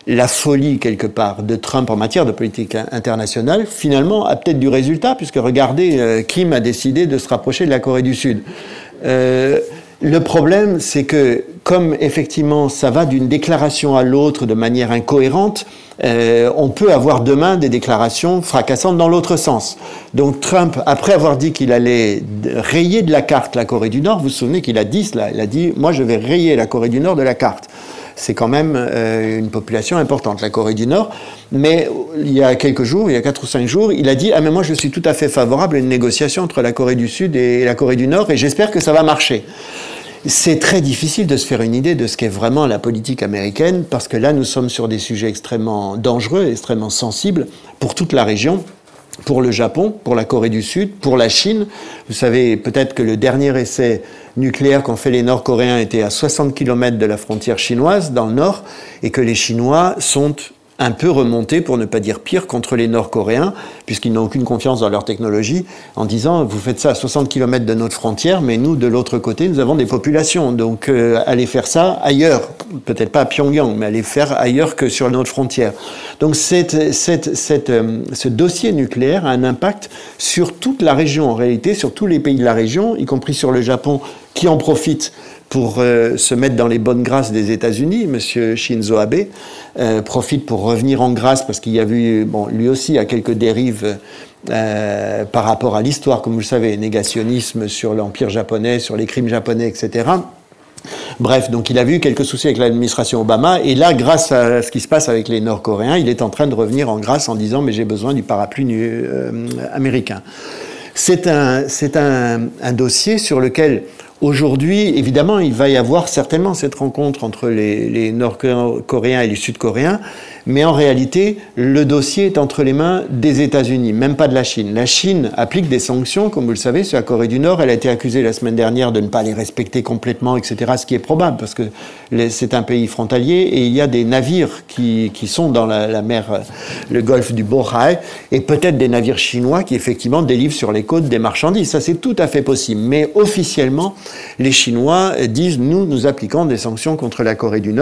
la folie, quelque part, de Trump en matière de politique internationale, finalement, a peut-être du résultat, puisque regardez, euh, Kim a décidé de se rapprocher de la Corée du Sud. Euh, le problème, c'est que, comme effectivement, ça va d'une déclaration à l'autre de manière incohérente, euh, on peut avoir demain des déclarations fracassantes dans l'autre sens. Donc Trump, après avoir dit qu'il allait rayer de la carte la Corée du Nord, vous vous souvenez qu'il a dit cela, il a dit « moi je vais rayer la Corée du Nord de la carte ». C'est quand même euh, une population importante, la Corée du Nord. Mais il y a quelques jours, il y a quatre ou cinq jours, il a dit « Ah, mais moi, je suis tout à fait favorable à une négociation entre la Corée du Sud et la Corée du Nord, et j'espère que ça va marcher. » C'est très difficile de se faire une idée de ce qu'est vraiment la politique américaine, parce que là, nous sommes sur des sujets extrêmement dangereux, extrêmement sensibles pour toute la région, pour le Japon, pour la Corée du Sud, pour la Chine. Vous savez peut-être que le dernier essai nucléaire qu'ont fait les Nord-Coréens était à soixante kilomètres de la frontière chinoise, dans le nord, et que les Chinois sont un peu remontés, pour ne pas dire pire, contre les Nord-Coréens, puisqu'ils n'ont aucune confiance dans leur technologie, en disant « vous faites ça à soixante kilomètres de notre frontière, mais nous, de l'autre côté, nous avons des populations, donc euh, allez faire ça ailleurs, peut-être pas à Pyongyang, mais allez faire ailleurs que sur notre frontière ». Donc cette, cette, cette, euh, ce dossier nucléaire a un impact sur toute la région, en réalité, sur tous les pays de la région, y compris sur le Japon, qui en profite pour euh, se mettre dans les bonnes grâces des États-Unis. Monsieur Shinzo Abe euh, profite pour revenir en grâce parce qu'il y a vu, bon, lui aussi, a quelques dérives euh, par rapport à l'histoire, comme vous le savez, négationnisme sur l'Empire japonais, sur les crimes japonais, et cetera. Bref, donc il a vu quelques soucis avec l'administration Obama, et là, grâce à ce qui se passe avec les Nord-Coréens, il est en train de revenir en grâce en disant « mais j'ai besoin du parapluie euh, américain ». C'est un, c'est un, un dossier sur lequel... Aujourd'hui, évidemment, il va y avoir certainement cette rencontre entre les, les Nord-Coréens et les Sud-Coréens, mais en réalité, le dossier est entre les mains des États-Unis, même pas de la Chine. La Chine applique des sanctions, comme vous le savez, sur la Corée du Nord. Elle a été accusée la semaine dernière de ne pas les respecter complètement, et cetera, ce qui est probable, parce que c'est un pays frontalier, et il y a des navires qui, qui sont dans la, la mer, le golfe du Bohai, et peut-être des navires chinois qui, effectivement, délivrent sur les côtes des marchandises. Ça, c'est tout à fait possible. Mais officiellement, les Chinois disent « nous, nous appliquons des sanctions contre la Corée du Nord ».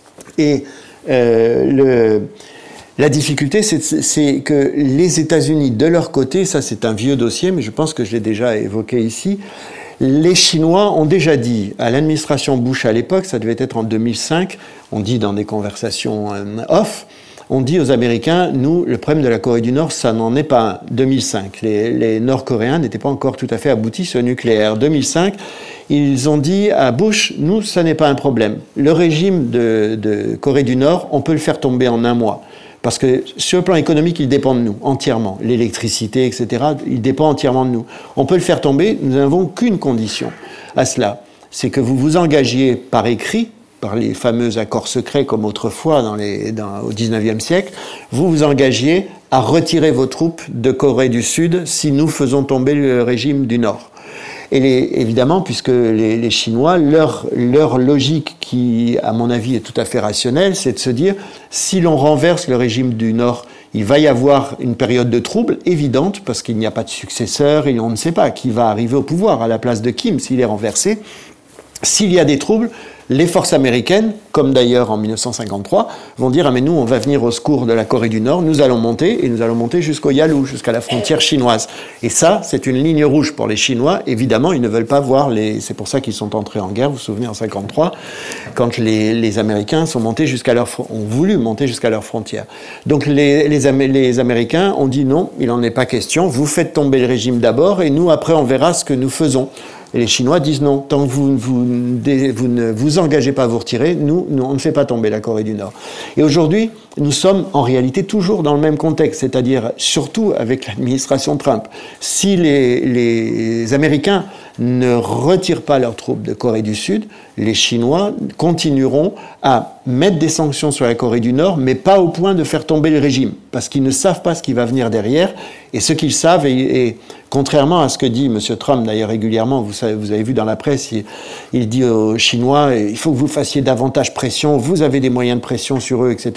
Et euh, le, la difficulté, c'est, c'est que les États-Unis, de leur côté, ça c'est un vieux dossier, mais je pense que je l'ai déjà évoqué ici, les Chinois ont déjà dit à l'administration Bush à l'époque, ça devait être en deux mille cinq, on dit dans des conversations euh, off, on dit aux Américains, nous, le problème de la Corée du Nord, ça n'en est pas un. deux mille cinq, les, les Nord-Coréens n'étaient pas encore tout à fait aboutis sur le nucléaire. deux mille cinq, ils ont dit à Bush, nous, ça n'est pas un problème. Le régime de, de Corée du Nord, on peut le faire tomber en un mois. Parce que sur le plan économique, il dépend de nous, entièrement. L'électricité, et cetera, il dépend entièrement de nous. On peut le faire tomber, nous n'avons qu'une condition à cela. C'est que vous vous engagiez par écrit, par les fameux accords secrets comme autrefois dans les, dans, au dix-neuvième siècle, vous vous engagiez à retirer vos troupes de Corée du Sud si nous faisons tomber le régime du Nord. Et les, évidemment, puisque les, les Chinois, leur, leur logique qui, à mon avis, est tout à fait rationnelle, c'est de se dire, si l'on renverse le régime du Nord, il va y avoir une période de trouble évidente, parce qu'il n'y a pas de successeur et on ne sait pas qui va arriver au pouvoir à la place de Kim s'il est renversé. S'il y a des troubles, les forces américaines, comme d'ailleurs en mille neuf cent cinquante-trois, vont dire « Ah mais nous, on va venir au secours de la Corée du Nord, nous allons monter, et nous allons monter jusqu'au Yalu, jusqu'à la frontière chinoise. » Et ça, c'est une ligne rouge pour les Chinois. Évidemment, ils ne veulent pas voir les... C'est pour ça qu'ils sont entrés en guerre, vous vous souvenez, en cinquante-trois, quand les, les Américains sont montés jusqu'à leur... ont voulu monter jusqu'à leurs frontières. Donc les, les, Am... les Américains ont dit « Non, il n'en est pas question, vous faites tomber le régime d'abord, et nous, après, on verra ce que nous faisons. » Et les Chinois disent non, tant que vous, vous, vous ne vous engagez pas à vous retirer, nous, nous, on ne fait pas tomber la Corée du Nord. Et aujourd'hui, nous sommes en réalité toujours dans le même contexte, c'est-à-dire surtout avec l'administration Trump. Si les, les Américains ne retirent pas leurs troupes de Corée du Sud, les Chinois continueront à mettre des sanctions sur la Corée du Nord, mais pas au point de faire tomber le régime, parce qu'ils ne savent pas ce qui va venir derrière, et ce qu'ils savent, et, et contrairement à ce que dit M. Trump d'ailleurs régulièrement, vous, savez, vous avez vu dans la presse, il, il dit aux Chinois, il faut que vous fassiez davantage pression, vous avez des moyens de pression sur eux, et cetera.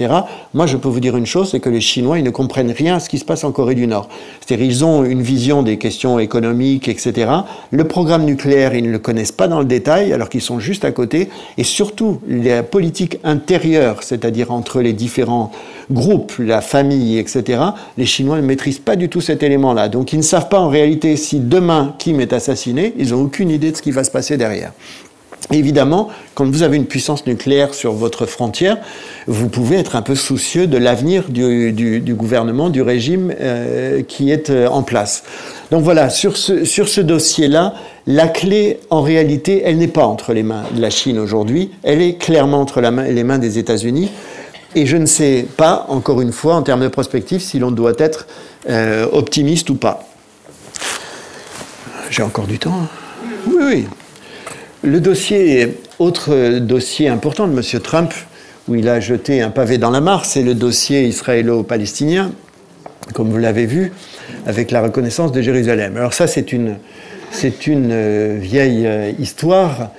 Moi, je peux vous dire une chose, c'est que les Chinois, ils ne comprennent rien à ce qui se passe en Corée du Nord. C'est-à-dire, ils ont une vision des questions économiques, et cetera. Le programme nucléaire, ils ne le connaissent pas dans le détail, alors qu'ils sont juste à côté. Et surtout, la politique intérieure, c'est-à-dire entre les différents groupes, la famille, et cetera, les Chinois ne maîtrisent pas du tout cet élément-là. Donc, ils ne savent pas en réalité si demain Kim est assassiné, ils n'ont aucune idée de ce qui va se passer derrière. Évidemment, quand vous avez une puissance nucléaire sur votre frontière, vous pouvez être un peu soucieux de l'avenir du, du, du gouvernement, du régime euh, qui est euh, en place. Donc voilà, sur ce, sur ce dossier-là, la clé, en réalité, elle n'est pas entre les mains de la Chine aujourd'hui, elle est clairement entre la main, les mains des États-Unis. Et je ne sais pas, encore une fois, en termes de prospective, si l'on doit être euh, optimiste ou pas. J'ai encore du temps, hein ? Oui, oui. Le dossier, autre dossier important de M. Trump, où il a jeté un pavé dans la mare, c'est le dossier israélo-palestinien, comme vous l'avez vu, avec la reconnaissance de Jérusalem. Alors ça, c'est une, c'est une vieille histoire.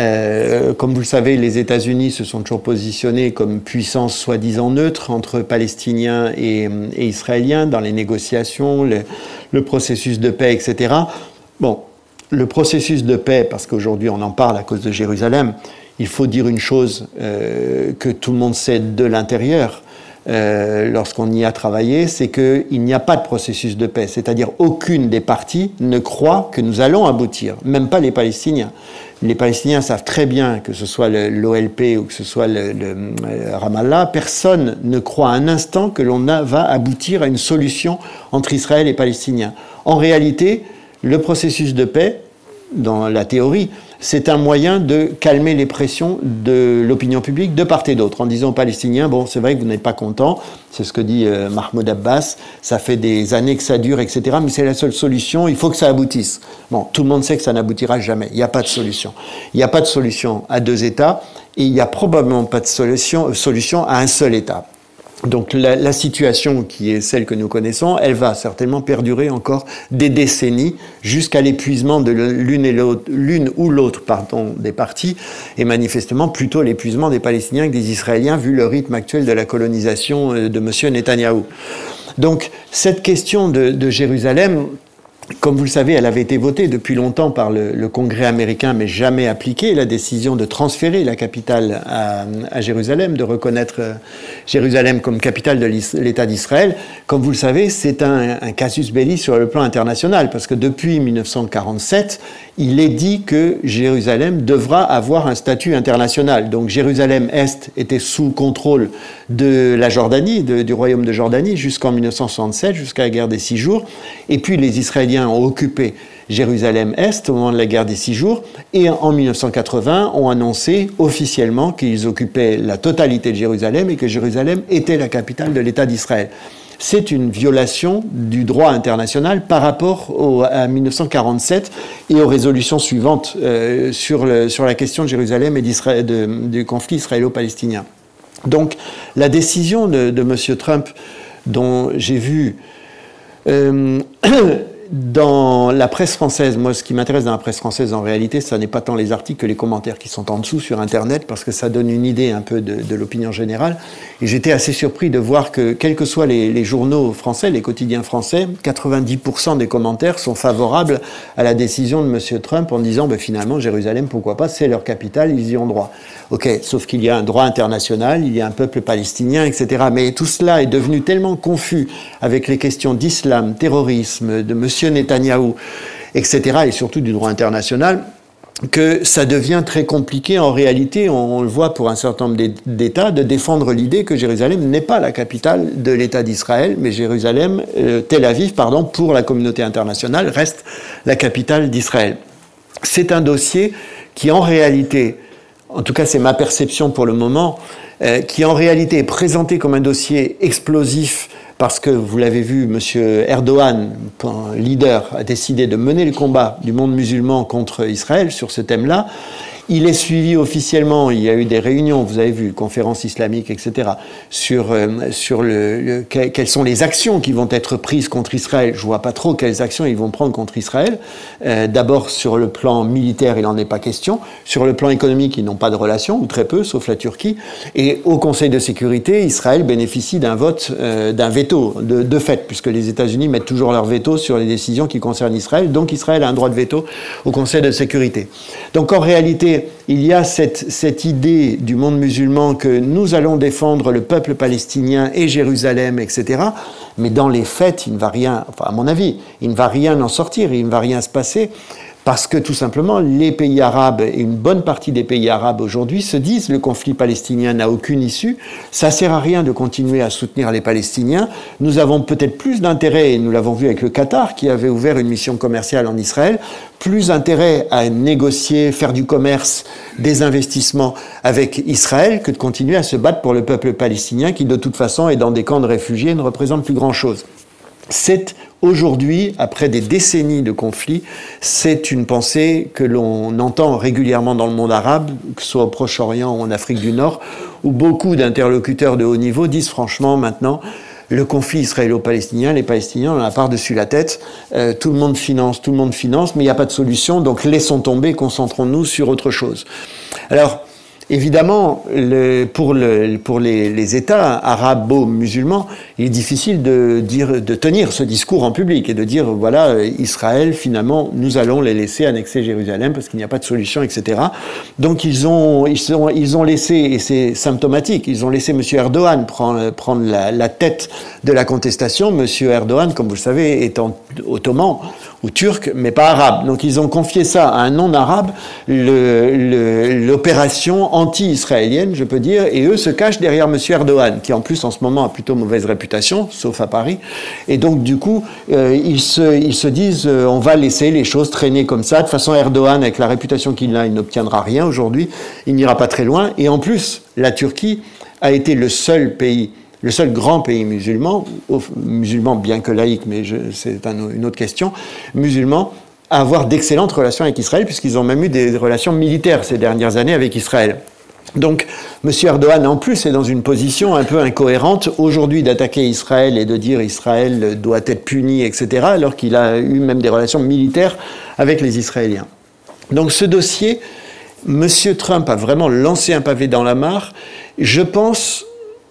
Euh, comme vous le savez, les États-Unis se sont toujours positionnés comme puissance soi-disant neutre entre Palestiniens et, et Israéliens dans les négociations, le, le processus de paix, et cetera. Bon. Le processus de paix, parce qu'aujourd'hui on en parle à cause de Jérusalem, il faut dire une chose euh, que tout le monde sait de l'intérieur euh, lorsqu'on y a travaillé, c'est qu'il n'y a pas de processus de paix. C'est-à-dire aucune des parties ne croit que nous allons aboutir, même pas les Palestiniens. Les Palestiniens savent très bien que ce soit l'O L P ou que ce soit le, le, le Ramallah, personne ne croit un instant que l'on a, va aboutir à une solution entre Israël et Palestiniens. En réalité, le processus de paix, dans la théorie, c'est un moyen de calmer les pressions de l'opinion publique de part et d'autre, en disant aux Palestiniens, bon, c'est vrai que vous n'êtes pas contents, c'est ce que dit euh, Mahmoud Abbas, ça fait des années que ça dure, et cetera, mais c'est la seule solution, il faut que ça aboutisse. Bon, tout le monde sait que ça n'aboutira jamais, il n'y a pas de solution. Il n'y a pas de solution à deux États, et il n'y a probablement pas de solution, solution à un seul État. Donc la, la situation qui est celle que nous connaissons, elle va certainement perdurer encore des décennies jusqu'à l'épuisement de l'une et l'autre, l'une ou l'autre pardon, des parties, et manifestement plutôt l'épuisement des Palestiniens que des Israéliens vu le rythme actuel de la colonisation de M. Netanyahou. Donc cette question de, de Jérusalem, comme vous le savez, elle avait été votée depuis longtemps par le, le Congrès américain, mais jamais appliquée. La décision de transférer la capitale à, à Jérusalem, de reconnaître Jérusalem comme capitale de l'État d'Israël, comme vous le savez, c'est un, un casus belli sur le plan international, parce que depuis mille neuf cent quarante-sept, il est dit que Jérusalem devra avoir un statut international. Donc Jérusalem-Est était sous contrôle de la Jordanie, de, du royaume de Jordanie, jusqu'en mille neuf cent soixante-sept, jusqu'à la guerre des Six Jours. Et puis les Israéliens ont occupé Jérusalem-Est au moment de la guerre des Six Jours, et en mille neuf cent quatre-vingts ont annoncé officiellement qu'ils occupaient la totalité de Jérusalem et que Jérusalem était la capitale de l'État d'Israël. C'est une violation du droit international par rapport au, à mille neuf cent quarante-sept et aux résolutions suivantes euh, sur, le, sur la question de Jérusalem et d'Israël, de, du conflit israélo-palestinien. Donc la décision de, de M. Trump, dont j'ai vu euh, dans la presse française, moi ce qui m'intéresse dans la presse française en réalité, ça n'est pas tant les articles que les commentaires qui sont en dessous sur Internet, parce que ça donne une idée un peu de, de l'opinion générale. Et j'étais assez surpris de voir que, quels que soient les, les journaux français, les quotidiens français, quatre-vingt-dix pour cent des commentaires sont favorables à la décision de M. Trump en disant ben, finalement Jérusalem, pourquoi pas, c'est leur capitale, ils y ont droit. Ok, sauf qu'il y a un droit international, il y a un peuple palestinien, et cetera. Mais tout cela est devenu tellement confus avec les questions d'islam, terrorisme, de M. Netanyahou, et cetera, et surtout du droit international, que ça devient très compliqué en réalité, on, on le voit pour un certain nombre d'États, de défendre l'idée que Jérusalem n'est pas la capitale de l'État d'Israël, mais Jérusalem, euh, Tel Aviv, pardon, pour la communauté internationale, reste la capitale d'Israël. C'est un dossier qui en réalité, en tout cas c'est ma perception pour le moment, euh, qui en réalité est présenté comme un dossier explosif, parce que, vous l'avez vu, M. Erdogan, leader, a décidé de mener le combat du monde musulman contre Israël sur ce thème-là. Il est suivi officiellement, il y a eu des réunions, vous avez vu, conférences islamiques, et cetera, sur, euh, sur le, le, que, quelles sont les actions qui vont être prises contre Israël. Je vois pas trop quelles actions ils vont prendre contre Israël. Euh, d'abord, sur le plan militaire, il n'en est pas question. Sur le plan économique, ils n'ont pas de relation, ou très peu, sauf la Turquie. Et au Conseil de sécurité, Israël bénéficie d'un vote, euh, d'un veto, de, de fait, puisque les États-Unis mettent toujours leur veto sur les décisions qui concernent Israël. Donc Israël a un droit de veto au Conseil de sécurité. Donc en réalité, il y a cette, cette idée du monde musulman que nous allons défendre le peuple palestinien et Jérusalem, et cetera. Mais dans les faits, il ne va rien, enfin à mon avis, il ne va rien en sortir, il ne va rien se passer. Parce que tout simplement, les pays arabes, et une bonne partie des pays arabes aujourd'hui, se disent le conflit palestinien n'a aucune issue, ça sert à rien de continuer à soutenir les Palestiniens. Nous avons peut-être plus d'intérêt, et nous l'avons vu avec le Qatar, qui avait ouvert une mission commerciale en Israël, plus intérêt à négocier, faire du commerce, des investissements avec Israël, que de continuer à se battre pour le peuple palestinien, qui de toute façon est dans des camps de réfugiés et ne représente plus grand-chose. C'est aujourd'hui, après des décennies de conflits, c'est une pensée que l'on entend régulièrement dans le monde arabe, que ce soit au Proche-Orient ou en Afrique du Nord, où beaucoup d'interlocuteurs de haut niveau disent franchement maintenant, le conflit israélo-palestinien, les Palestiniens, on en a par-dessus la tête, euh, tout le monde finance, tout le monde finance, mais il n'y a pas de solution, donc laissons tomber, concentrons-nous sur autre chose. Alors, évidemment, le, pour, le, pour les, les États arabo-musulmans, il est difficile de, dire, de tenir ce discours en public et de dire, voilà, Israël, finalement, nous allons les laisser annexer Jérusalem parce qu'il n'y a pas de solution, et cetera. Donc ils ont, ils sont, ils ont laissé, et c'est symptomatique, ils ont laissé M. Erdogan prendre, prendre la, la tête de la contestation. M. Erdogan, comme vous le savez, est ottoman ou turc, mais pas arabe. Donc ils ont confié ça à un non-arabe, l'opération anti-israélienne, je peux dire, et eux se cachent derrière M. Erdogan, qui en plus en ce moment a plutôt mauvaise réputation, sauf à Paris. Et donc du coup, euh, ils, se, ils se disent, euh, on va laisser les choses traîner comme ça. De toute façon, Erdogan, avec la réputation qu'il a, il n'obtiendra rien aujourd'hui, il n'ira pas très loin. Et en plus, la Turquie a été le seul pays, le seul grand pays musulman, musulman bien que laïque, mais je, c'est un, une autre question, musulman, à avoir d'excellentes relations avec Israël, puisqu'ils ont même eu des relations militaires ces dernières années avec Israël. Donc, M. Erdogan, en plus, est dans une position un peu incohérente, aujourd'hui, d'attaquer Israël et de dire Israël doit être puni, et cetera, alors qu'il a eu même des relations militaires avec les Israéliens. Donc, ce dossier, M. Trump a vraiment lancé un pavé dans la mare. Je pense...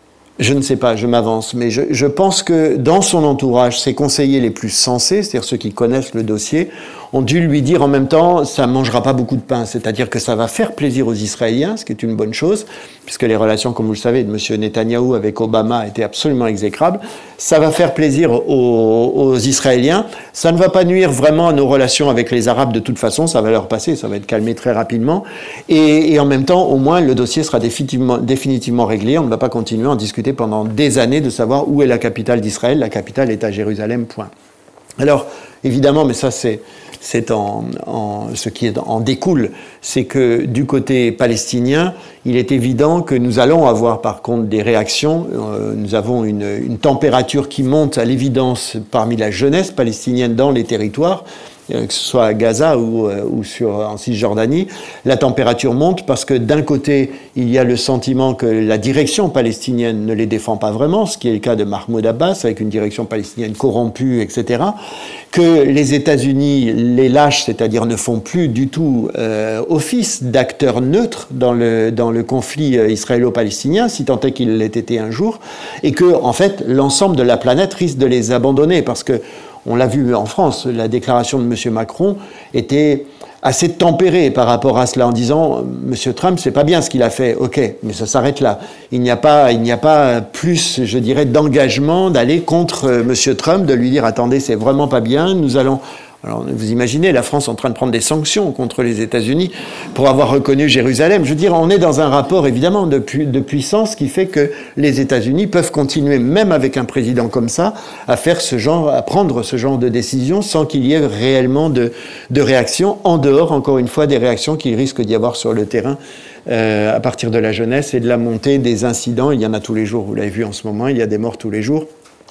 Je ne sais pas, je m'avance, mais je, je pense que dans son entourage, ses conseillers les plus sensés, c'est-à-dire ceux qui connaissent le dossier, ont dû lui dire en même temps, ça ne mangera pas beaucoup de pain, c'est-à-dire que ça va faire plaisir aux Israéliens, ce qui est une bonne chose, puisque les relations, comme vous le savez, de M. Netanyahou avec Obama étaient absolument exécrables. Ça va faire plaisir aux, aux Israéliens, ça ne va pas nuire vraiment à nos relations avec les Arabes de toute façon, ça va leur passer, ça va être calmé très rapidement, et, et en même temps, au moins, le dossier sera définitivement, définitivement réglé, on ne va pas continuer à en discuter pendant des années de savoir où est la capitale d'Israël. La capitale est à Jérusalem, point. Alors, évidemment, mais ça c'est, c'est en, en, ce qui en découle, c'est que du côté palestinien, il est évident que nous allons avoir par contre des réactions. Euh, nous avons une, une température qui monte à l'évidence parmi la jeunesse palestinienne dans les territoires, que ce soit à Gaza ou, euh, ou sur, en Cisjordanie, la température monte parce que d'un côté, il y a le sentiment que la direction palestinienne ne les défend pas vraiment, ce qui est le cas de Mahmoud Abbas, avec une direction palestinienne corrompue, et cetera, que les États-Unis les lâchent, c'est-à-dire ne font plus du tout euh, office d'acteurs neutres dans le, dans le conflit euh, israélo-palestinien, si tant est qu'il l'ait été un jour, et que, en fait, l'ensemble de la planète risque de les abandonner, parce que on l'a vu en France, la déclaration de M. Macron était assez tempérée par rapport à cela en disant « M. Trump, c'est pas bien ce qu'il a fait, ok, mais ça s'arrête là. Il n'y a pas, il n'y a pas plus, je dirais, d'engagement d'aller contre M. Trump, de lui dire « Attendez, c'est vraiment pas bien, nous allons... » Alors, vous imaginez, la France en train de prendre des sanctions contre les États-Unis pour avoir reconnu Jérusalem. Je veux dire, on est dans un rapport, évidemment, de, pu- de puissance qui fait que les États-Unis peuvent continuer, même avec un président comme ça, à faire ce genre, à prendre ce genre de décision sans qu'il y ait réellement de, de réaction, en dehors, encore une fois, des réactions qu'il risque d'y avoir sur le terrain euh, à partir de la jeunesse et de la montée des incidents. Il y en a tous les jours, vous l'avez vu en ce moment, il y a des morts tous les jours.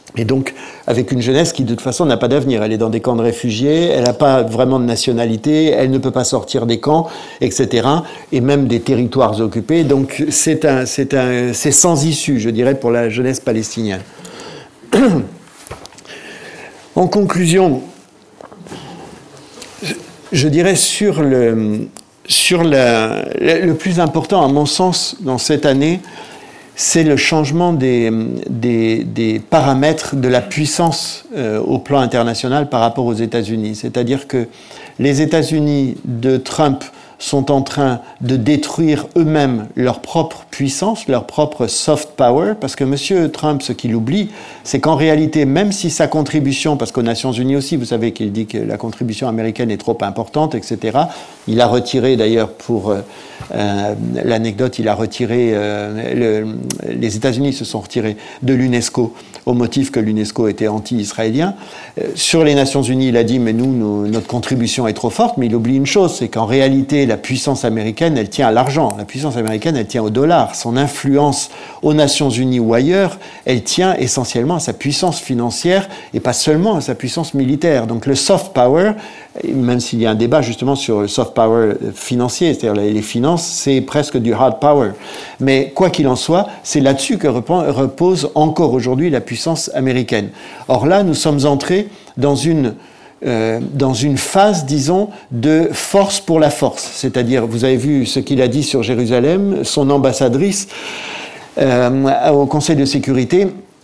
Et donc, avec une jeunesse qui, de toute façon, n'a pas d'avenir. Elle est dans des camps de réfugiés, elle n'a pas vraiment de nationalité, elle ne peut pas sortir des camps, et cetera. Et même des territoires occupés. Donc, c'est un, c'est un, c'est sans issue, je dirais, pour la jeunesse palestinienne. En conclusion, je dirais sur le, sur la, le plus important, à mon sens, dans cette année, c'est le changement des, des, des paramètres de la puissance euh, au plan international par rapport aux États-Unis. C'est-à-dire que les États-Unis de Trump sont en train de détruire eux-mêmes leur propre puissance, leur propre soft power, parce que M. Trump, ce qu'il oublie, c'est qu'en réalité, même si sa contribution, parce qu'aux Nations Unies aussi, vous savez qu'il dit que la contribution américaine est trop importante, et cetera, il a retiré d'ailleurs pour euh, euh, l'anecdote, il a retiré, euh, le, les États-Unis se sont retirés de l'UNESCO au motif que l'UNESCO était anti-israélien. Euh, sur les Nations Unies, il a dit, mais nous, nous, notre contribution est trop forte, mais il oublie une chose, c'est qu'en réalité, la puissance américaine, elle tient à l'argent. La puissance américaine, elle tient au dollar. Son influence aux Nations Unies ou ailleurs, elle tient essentiellement à sa puissance financière et pas seulement à sa puissance militaire. Donc le soft power, même s'il y a un débat justement sur le soft power financier, c'est-à-dire les finances, c'est presque du hard power. Mais quoi qu'il en soit, c'est là-dessus que repose encore aujourd'hui la puissance américaine. Or là, nous sommes entrés dans une Euh, dans une phase, disons, de force pour la force. C'est-à-dire, vous avez vu ce qu'il a dit sur Jérusalem, son ambassadrice euh, au Conseil de sécurité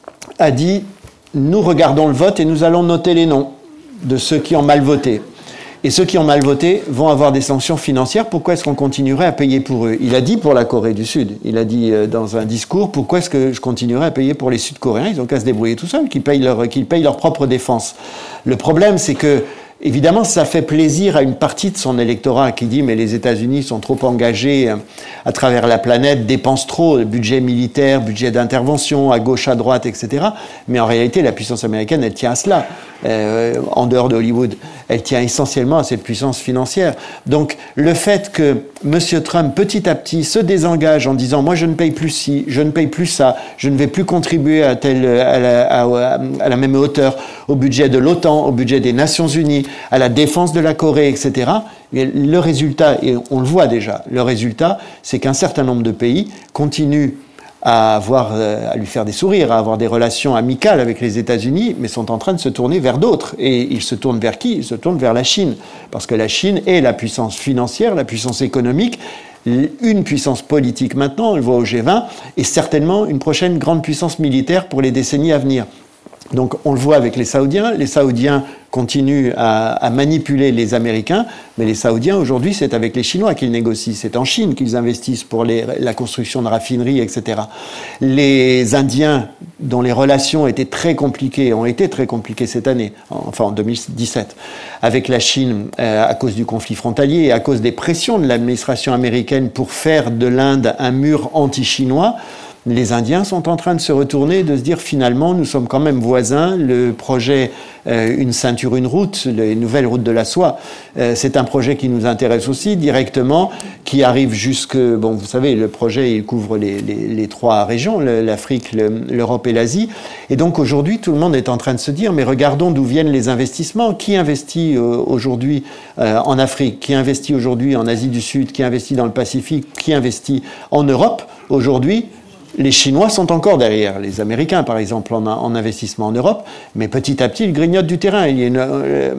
a dit « Nous regardons le vote et nous allons noter les noms de ceux qui ont mal voté. Et ceux qui ont mal voté vont avoir des sanctions financières. Pourquoi est-ce qu'on continuerait à payer pour eux ?» Il a dit pour la Corée du Sud. Il a dit euh, dans un discours « Pourquoi est-ce que je continuerais à payer pour les Sud-Coréens ? Ils ont qu'à se débrouiller tout seuls, qu'ils payent leur, qu'ils payent leur propre défense. » Le problème, c'est que, évidemment, ça fait plaisir à une partie de son électorat qui dit « Mais les États-Unis sont trop engagés à travers la planète, dépensent trop, budget militaire, budget d'intervention, à gauche, à droite, et cetera » Mais en réalité, la puissance américaine, elle tient à cela. Euh, en dehors de Hollywood, elle tient essentiellement à cette puissance financière. Donc, le fait que M. Trump, petit à petit, se désengage en disant « Moi, je ne paye plus ci, je ne paye plus ça, je ne vais plus contribuer à, tel, à, la, à, à la même hauteur au budget de l'OTAN, au budget des Nations Unies, à la défense de la Corée, et cetera » Le résultat, et on le voit déjà, le résultat, c'est qu'un certain nombre de pays continuent à, avoir, à lui faire des sourires, à avoir des relations amicales avec les États-Unis, mais sont en train de se tourner vers d'autres. Et ils se tournent vers qui ? Ils se tournent vers la Chine. Parce que la Chine est la puissance financière, la puissance économique, une puissance politique maintenant, on le voit au G vingt, et certainement une prochaine grande puissance militaire pour les décennies à venir. Donc on le voit avec les Saoudiens, les Saoudiens continuent à, à manipuler les Américains, mais les Saoudiens aujourd'hui c'est avec les Chinois qu'ils négocient, c'est en Chine qu'ils investissent pour les, la construction de raffineries, et cetera. Les Indiens, dont les relations étaient très compliquées, ont été très compliquées cette année, enfin en deux mille dix-sept, avec la Chine euh, à cause du conflit frontalier et à cause des pressions de l'administration américaine pour faire de l'Inde un mur anti-chinois. Les Indiens sont en train de se retourner, de se dire finalement nous sommes quand même voisins. Le projet euh, Une ceinture, une route, les nouvelles routes de la soie, euh, c'est un projet qui nous intéresse aussi directement, qui arrive jusque, bon vous savez, le projet il couvre les, les, les trois régions, l'Afrique, l'Europe et l'Asie. Et donc aujourd'hui tout le monde est en train de se dire mais regardons d'où viennent les investissements. Qui investit euh, aujourd'hui euh, en Afrique? Qui investit aujourd'hui en Asie du Sud? Qui investit dans le Pacifique? Qui investit en Europe aujourd'hui? Les Chinois sont encore derrière, les Américains par exemple en, en investissement en Europe, mais petit à petit ils grignotent du terrain. Il y a une,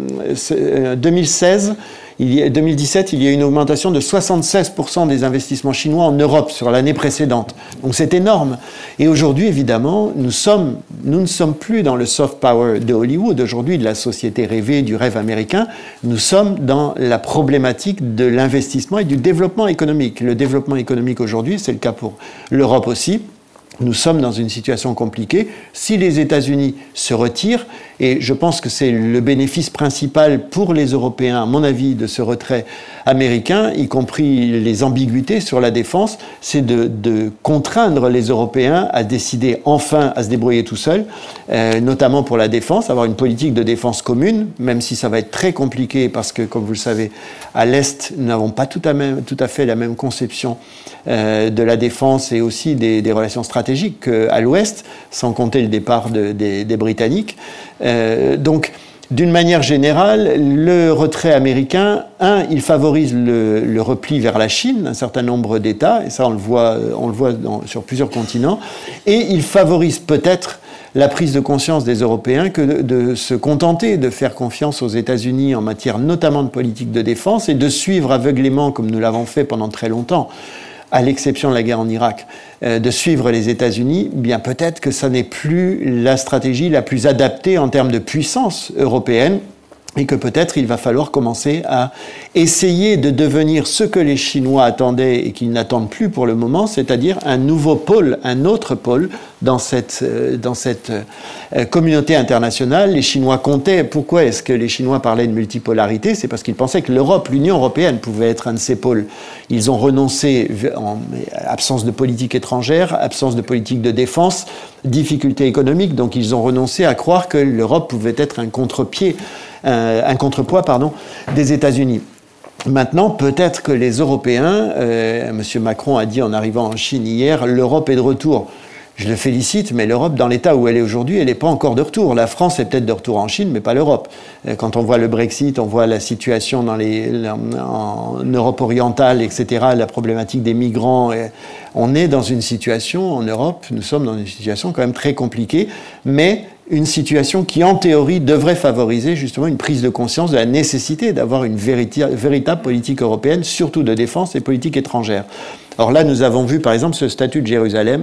euh, deux mille seize, il y a, deux mille dix-sept, il y a une augmentation de soixante-seize pour cent des investissements chinois en Europe sur l'année précédente. Donc c'est énorme. Et aujourd'hui évidemment, nous, sommes, nous ne sommes plus dans le soft power de Hollywood, aujourd'hui de la société rêvée, du rêve américain. Nous sommes dans la problématique de l'investissement et du développement économique. Le développement économique aujourd'hui, c'est le cas pour l'Europe aussi. Nous sommes dans une situation compliquée. Si les États-Unis se retirent, Et je pense que c'est le bénéfice principal pour les Européens, à mon avis, de ce retrait américain, y compris les ambiguïtés sur la défense, c'est de, de contraindre les Européens à décider enfin à se débrouiller tout seuls, euh, notamment pour la défense, avoir une politique de défense commune, même si ça va être très compliqué parce que, comme vous le savez, à l'Est, nous n'avons pas tout à, même, tout à fait la même conception euh, de la défense et aussi des, des relations stratégiques qu'à l'Ouest, sans compter le départ de, des, des Britanniques. Euh, donc, d'une manière générale, le retrait américain, un, il favorise le, le repli vers la Chine, un certain nombre d'États, et ça on le voit, on le voit dans, sur plusieurs continents, et il favorise peut-être la prise de conscience des Européens que de, de se contenter de faire confiance aux États-Unis en matière notamment de politique de défense et de suivre aveuglément, comme nous l'avons fait pendant très longtemps, à l'exception de la guerre en Irak, euh, de suivre les États-Unis, bien peut-être que ça n'est plus la stratégie la plus adaptée en termes de puissance européenne et que peut-être il va falloir commencer à essayer de devenir ce que les Chinois attendaient et qu'ils n'attendent plus pour le moment, c'est-à-dire un nouveau pôle, un autre pôle dans cette, euh, dans cette euh, communauté internationale. Les Chinois comptaient. Pourquoi est-ce que les Chinois parlaient de multipolarité? C'est parce qu'ils pensaient que l'Europe, l'Union européenne pouvait être un de ces pôles. Ils ont renoncé en absence de politique étrangère, absence de politique de défense, difficultés économiques, donc ils ont renoncé à croire que l'Europe pouvait être un contre-pied, un, un contrepoids, pardon, des États-Unis. Maintenant, peut-être que les Européens, euh, M. Macron a dit en arrivant en Chine hier, l'Europe est de retour. Je le félicite, mais l'Europe, dans l'état où elle est aujourd'hui, elle n'est pas encore de retour. La France est peut-être de retour en Chine, mais pas l'Europe. Quand on voit le Brexit, on voit la situation dans les, en Europe orientale, et cetera, la problématique des migrants. On est dans une situation, en Europe, nous sommes dans une situation quand même très compliquée, mais une situation qui, en théorie, devrait favoriser justement une prise de conscience de la nécessité d'avoir une véritable, véritable politique européenne, surtout de défense et politique étrangère. Alors là, nous avons vu, par exemple, ce statut de Jérusalem.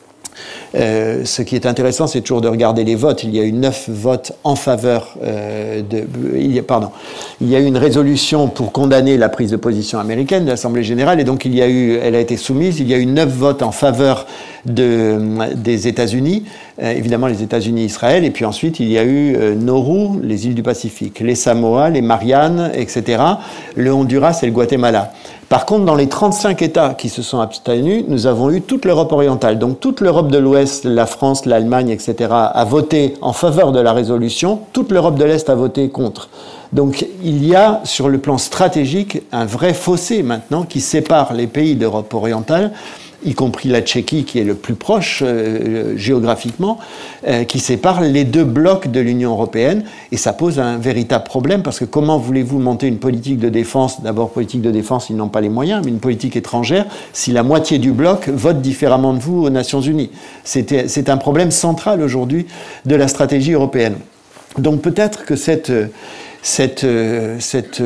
Euh, ce qui est intéressant, c'est toujours de regarder les votes. Il y a eu neuf votes en faveur euh, de... Il y a, pardon. Il y a eu une résolution pour condamner la prise de position américaine de l'Assemblée générale, et donc il y a eu, elle a été soumise. Il y a eu neuf votes en faveur de, des États-Unis, euh, évidemment les États-Unis, Israël, et puis ensuite il y a eu euh, Nauru, les îles du Pacifique, les Samoa, les Mariannes, et cetera, le Honduras et le Guatemala. Par contre, dans les trente-cinq États qui se sont abstenus, nous avons eu toute l'Europe orientale. Donc toute l'Europe de l'Ouest, la France, l'Allemagne, et cetera, a voté en faveur de la résolution. Toute l'Europe de l'Est a voté contre. Donc il y a, sur le plan stratégique, un vrai fossé maintenant qui sépare les pays d'Europe orientale, y compris la Tchéquie qui est le plus proche euh, géographiquement, euh, qui sépare les deux blocs de l'Union européenne. Et ça pose un véritable problème parce que comment voulez-vous monter une politique de défense, d'abord politique de défense, ils n'ont pas les moyens, mais une politique étrangère, si la moitié du bloc vote différemment de vous aux Nations Unies. C'est, c'est un problème central aujourd'hui de la stratégie européenne. Donc peut-être que cette... cette, cette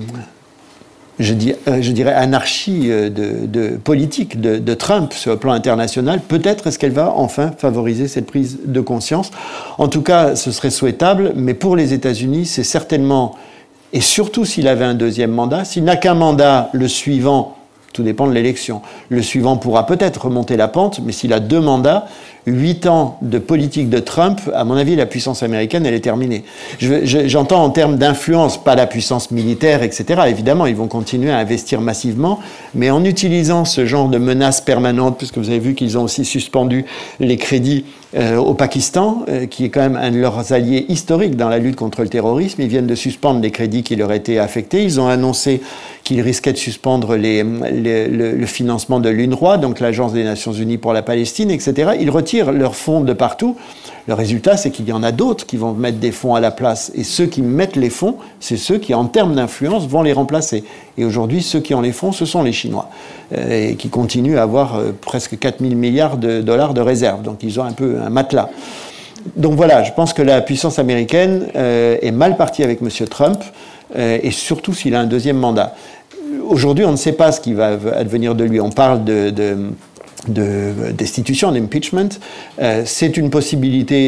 Je, dis, je dirais, anarchie de, de politique de, de Trump sur le plan international, peut-être est-ce qu'elle va enfin favoriser cette prise de conscience. En tout cas, ce serait souhaitable, mais pour les États-Unis, c'est certainement, et surtout s'il avait un deuxième mandat, s'il n'a qu'un mandat, le suivant, tout dépend de l'élection, le suivant pourra peut-être remonter la pente, mais s'il a deux mandats, huit ans de politique de Trump, à mon avis, la puissance américaine, elle est terminée. Je, je, j'entends en termes d'influence, pas la puissance militaire, et cetera. Évidemment, ils vont continuer à investir massivement, mais en utilisant ce genre de menaces permanentes, puisque vous avez vu qu'ils ont aussi suspendu les crédits euh, au Pakistan, euh, qui est quand même un de leurs alliés historiques dans la lutte contre le terrorisme. Ils viennent de suspendre les crédits qui leur étaient affectés. Ils ont annoncé qu'ils risquaient de suspendre les, les, le, le financement de l'U N R W A, donc l'Agence des Nations Unies pour la Palestine, et cetera. Ils retirent leurs fonds de partout. Le résultat, c'est qu'il y en a d'autres qui vont mettre des fonds à la place. Et ceux qui mettent les fonds, c'est ceux qui, en termes d'influence, vont les remplacer. Et aujourd'hui, ceux qui ont les fonds, ce sont les Chinois, euh, et qui continuent à avoir euh, presque quatre mille milliards de dollars de réserves. Donc ils ont un peu un matelas. Donc voilà, je pense que la puissance américaine euh, est mal partie avec M. Trump, euh, et surtout s'il a un deuxième mandat. Aujourd'hui, on ne sait pas ce qui va advenir de lui. On parle de... de De, destitution, d'impeachment, euh, c'est une possibilité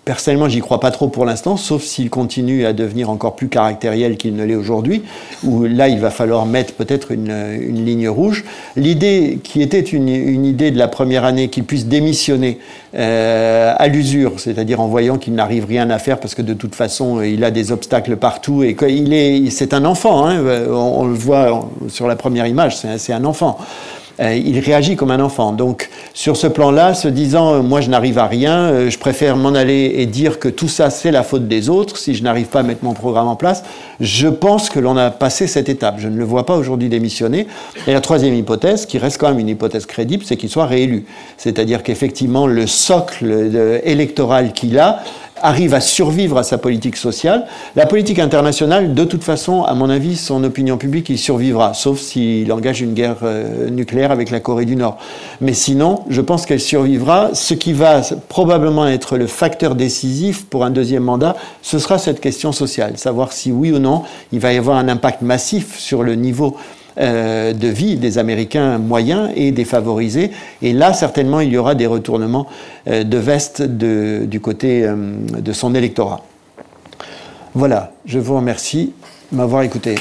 Personnellement, j'y crois pas trop pour l'instant, sauf s'il continue à devenir encore plus caractériel qu'il ne l'est aujourd'hui, où là, il va falloir mettre peut-être une, une ligne rouge. L'idée qui était une, une idée de la première année, qu'il puisse démissionner euh, à l'usure, c'est-à-dire en voyant qu'il n'arrive rien à faire parce que de toute façon, il a des obstacles partout et qu'il est, c'est un enfant, hein, on, on le voit sur la première image, c'est, c'est un enfant. Euh, il réagit comme un enfant. Donc, sur ce plan-là, se disant euh, « moi, je n'arrive à rien, euh, je préfère m'en aller et dire que tout ça, c'est la faute des autres, si je n'arrive pas à mettre mon programme en place », je pense que l'on a passé cette étape. Je ne le vois pas aujourd'hui démissionner. Et la troisième hypothèse, qui reste quand même une hypothèse crédible, c'est qu'il soit réélu. C'est-à-dire qu'effectivement, le socle de, électoral qu'il a arrive à survivre à sa politique sociale. La politique internationale, de toute façon, à mon avis, son opinion publique, il survivra, sauf s'il engage une guerre euh, nucléaire avec la Corée du Nord. Mais sinon, je pense qu'elle survivra. Ce qui va probablement être le facteur décisif pour un deuxième mandat, ce sera cette question sociale, savoir si oui ou non, il va y avoir un impact massif sur le niveau Euh, de vie des Américains moyens et défavorisés. Et là, certainement, il y aura des retournements euh, de veste de, du côté euh, de son électorat. Voilà, je vous remercie de m'avoir écouté.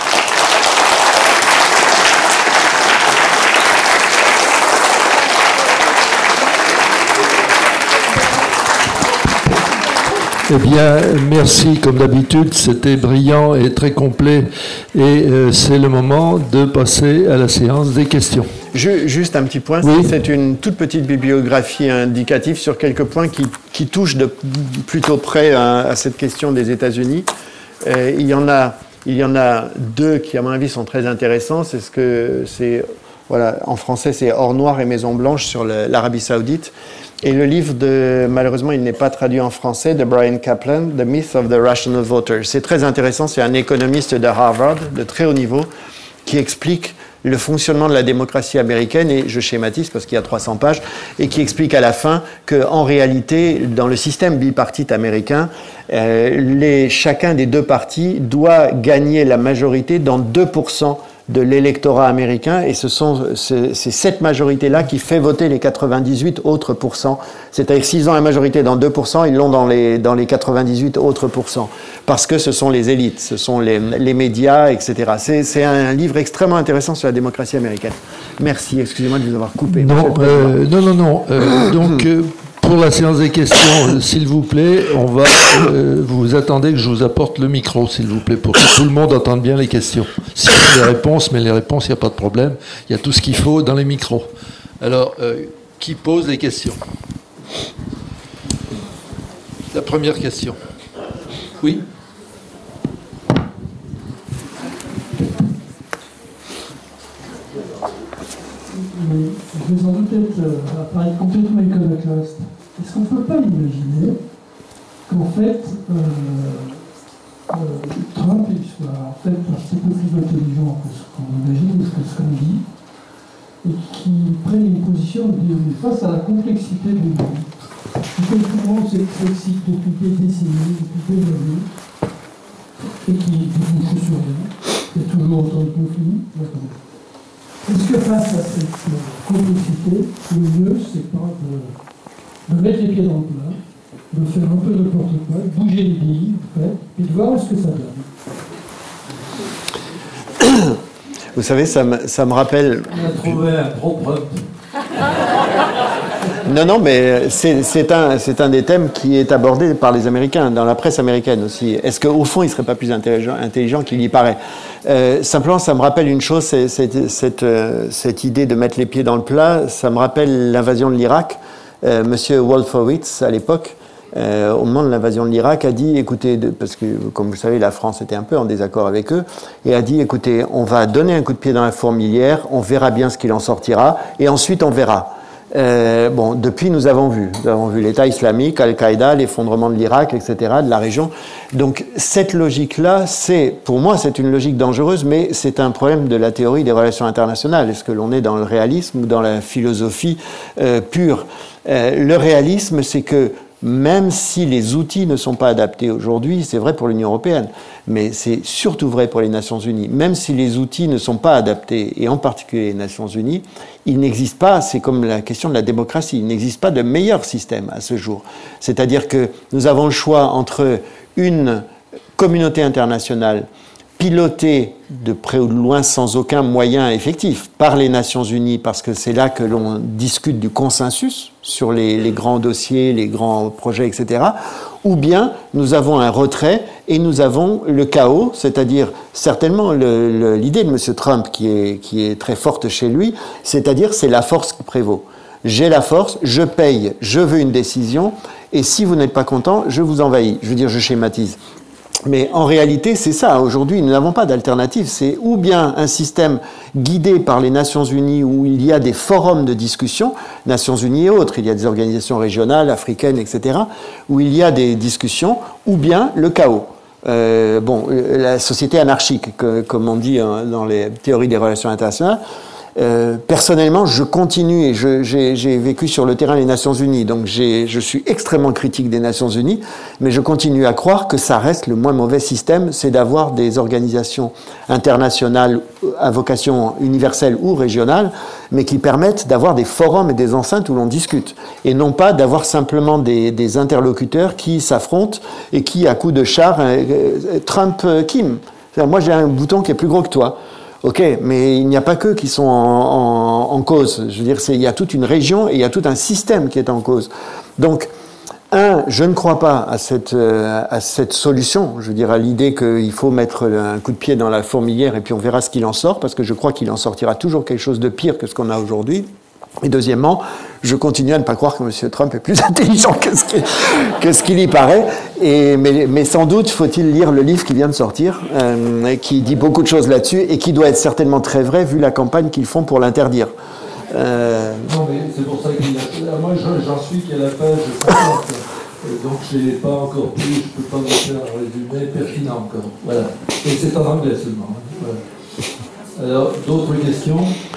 Eh bien, merci comme d'habitude, c'était brillant et très complet. Et euh, c'est le moment de passer à la séance des questions. Je, juste un petit point, oui. C'est une toute petite bibliographie indicative sur quelques points qui, qui touchent de plutôt près à, à cette question des États-Unis. Euh, il y en a, il y en a deux qui, à mon avis, sont très intéressants. C'est ce que c'est, voilà, en français, c'est Or Noir et Maison Blanche sur le, l'Arabie Saoudite. Et le livre de, malheureusement, il n'est pas traduit en français, de Brian Kaplan, The Myth of the Rational Voter. C'est très intéressant, c'est un économiste de Harvard, de très haut niveau, qui explique le fonctionnement de la démocratie américaine, et je schématise parce qu'il y a trois cents pages, et qui explique à la fin qu'en réalité, dans le système bipartite américain, euh, les, chacun des deux partis doit gagner la majorité dans deux pour cent de l'électorat américain, et ce sont c'est, c'est cette majorité-là qui fait voter les quatre-vingt-dix-huit autres pourcents. C'est-à-dire s'ils ont la majorité dans deux pour cent, ils l'ont dans les, dans les quatre-vingt-dix-huit autres pourcents. Parce que ce sont les élites, ce sont les, les médias, et cetera. C'est, c'est un livre extrêmement intéressant sur la démocratie américaine. Merci, excusez-moi de vous avoir coupé. Non, euh, non, non, non. Euh, donc, euh, pour la séance des questions, s'il vous plaît, on va, euh, vous attendez que je vous apporte le micro, s'il vous plaît, pour que tout le monde entende bien les questions. Si les réponses, mais les réponses, il n'y a pas de problème. Il y a tout ce qu'il faut dans les micros. Alors, euh, qui pose les questions? La première question. Oui? Je vais sans doute être, euh, apparaître complètement iconoclaste. Est-ce qu'on ne peut pas imaginer qu'en fait, euh, euh, Trump soit en fait un petit peu plus intelligent que ce qu'on imagine, que ce qu'on dit, et qu'il prenne une position de dire face à la complexité du monde, qui fait souvent c'est complexique depuis des décennies, depuis des années, et qui débouche sur rien, il y a toujours autant de conflits. Est-ce que face à cette complexité, le mieux, c'est pas de, de mettre les pieds dans le plat, de faire un peu n'importe quoi, de bouger les billes, en fait, et de voir ce que ça donne? Vous savez, ça me, ça me rappelle... On a trouvé un gros Trump. Non, non, mais c'est, c'est, un, c'est un des thèmes qui est abordé par les Américains, dans la presse américaine aussi. Est-ce qu'au fond, il ne serait pas plus intelligent, intelligent qu'il y paraît? euh, Simplement, ça me rappelle une chose, c'est, c'est, cette, euh, cette idée de mettre les pieds dans le plat, ça me rappelle l'invasion de l'Irak. Euh, Monsieur Wolfowitz, à l'époque, euh, au moment de l'invasion de l'Irak, a dit, écoutez, de, parce que, comme vous savez, la France était un peu en désaccord avec eux, et a dit, écoutez, on va donner un coup de pied dans la fourmilière, on verra bien ce qu'il en sortira, et ensuite on verra. Euh, bon, depuis, nous avons vu. Nous avons vu l'État islamique, Al-Qaïda, l'effondrement de l'Irak, et cetera, de la région. Donc, cette logique-là, c'est, pour moi, c'est une logique dangereuse, mais c'est un problème de la théorie des relations internationales. Est-ce que l'on est dans le réalisme ou dans la philosophie euh, pure? euh, Le réalisme, c'est que même si les outils ne sont pas adaptés aujourd'hui, c'est vrai pour l'Union européenne, mais c'est surtout vrai pour les Nations Unies. Même si les outils ne sont pas adaptés, et en particulier les Nations Unies, il n'existe pas, c'est comme la question de la démocratie, il n'existe pas de meilleur système à ce jour. C'est-à-dire que nous avons le choix entre une communauté internationale pilotée de près ou de loin sans aucun moyen effectif par les Nations Unies, parce que c'est là que l'on discute du consensus sur les, les grands dossiers, les grands projets, et cetera. Ou bien nous avons un retrait et nous avons le chaos, c'est-à-dire certainement le, le, l'idée de M. Trump qui est, qui est très forte chez lui, c'est-à-dire c'est la force qui prévaut. J'ai la force, je paye, je veux une décision, et si vous n'êtes pas content, je vous envahis. Je veux dire, je schématise. Mais en réalité, c'est ça. Aujourd'hui, nous n'avons pas d'alternative. C'est ou bien un système guidé par les Nations Unies où il y a des forums de discussion, Nations Unies et autres, il y a des organisations régionales, africaines, et cetera, où il y a des discussions, ou bien le chaos. Euh, bon, la société anarchique, que, comme on dit hein, dans les théories des relations internationales. Euh, personnellement, je continue et je, j'ai, j'ai vécu sur le terrain des Nations Unies, donc j'ai, je suis extrêmement critique des Nations Unies, mais je continue à croire que ça reste le moins mauvais système, c'est d'avoir des organisations internationales à vocation universelle ou régionale, mais qui permettent d'avoir des forums et des enceintes où l'on discute, et non pas d'avoir simplement des, des interlocuteurs qui s'affrontent et qui, à coup de char, euh, Trump-Kim. Moi, j'ai un bouton qui est plus gros que toi. Ok, mais il n'y a pas qu'eux qui sont en, en, en cause. Je veux dire, c'est, il y a toute une région et il y a tout un système qui est en cause. Donc, un, je ne crois pas à cette, euh, à cette solution. Je veux dire, à l'idée qu'il faut mettre un coup de pied dans la fourmilière et puis on verra ce qu'il en sort, parce que je crois qu'il en sortira toujours quelque chose de pire que ce qu'on a aujourd'hui. Et deuxièmement, je continue à ne pas croire que M. Trump est plus intelligent que ce qu'il, que ce qu'il y paraît. Et, mais, mais sans doute faut-il lire le livre qui vient de sortir, euh, qui dit beaucoup de choses là-dessus et qui doit être certainement très vrai vu la campagne qu'ils font pour l'interdire. Euh... Non, mais c'est pour ça qu'il a... Moi, j'en suis qu'à la page cinquante. Donc, je n'ai pas encore pu, je ne peux pas vous faire un résumé pertinent encore. Voilà. Et c'est en anglais seulement. Voilà. Alors, d'autres questions ?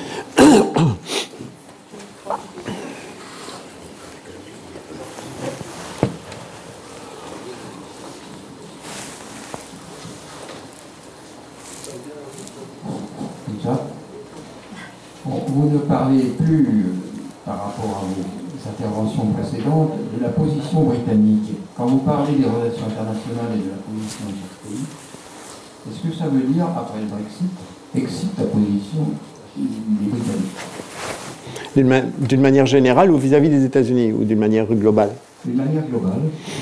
Vous ne parlez plus, euh, par rapport à vos interventions précédentes, de la position britannique. Quand vous parlez des relations internationales et de la position de chaque pays, est-ce que ça veut dire, après le Brexit, exit la position des Britanniques ? D'une, ma- d'une manière générale ou vis-à-vis des États-Unis, ou d'une manière globale ? D'une manière globale.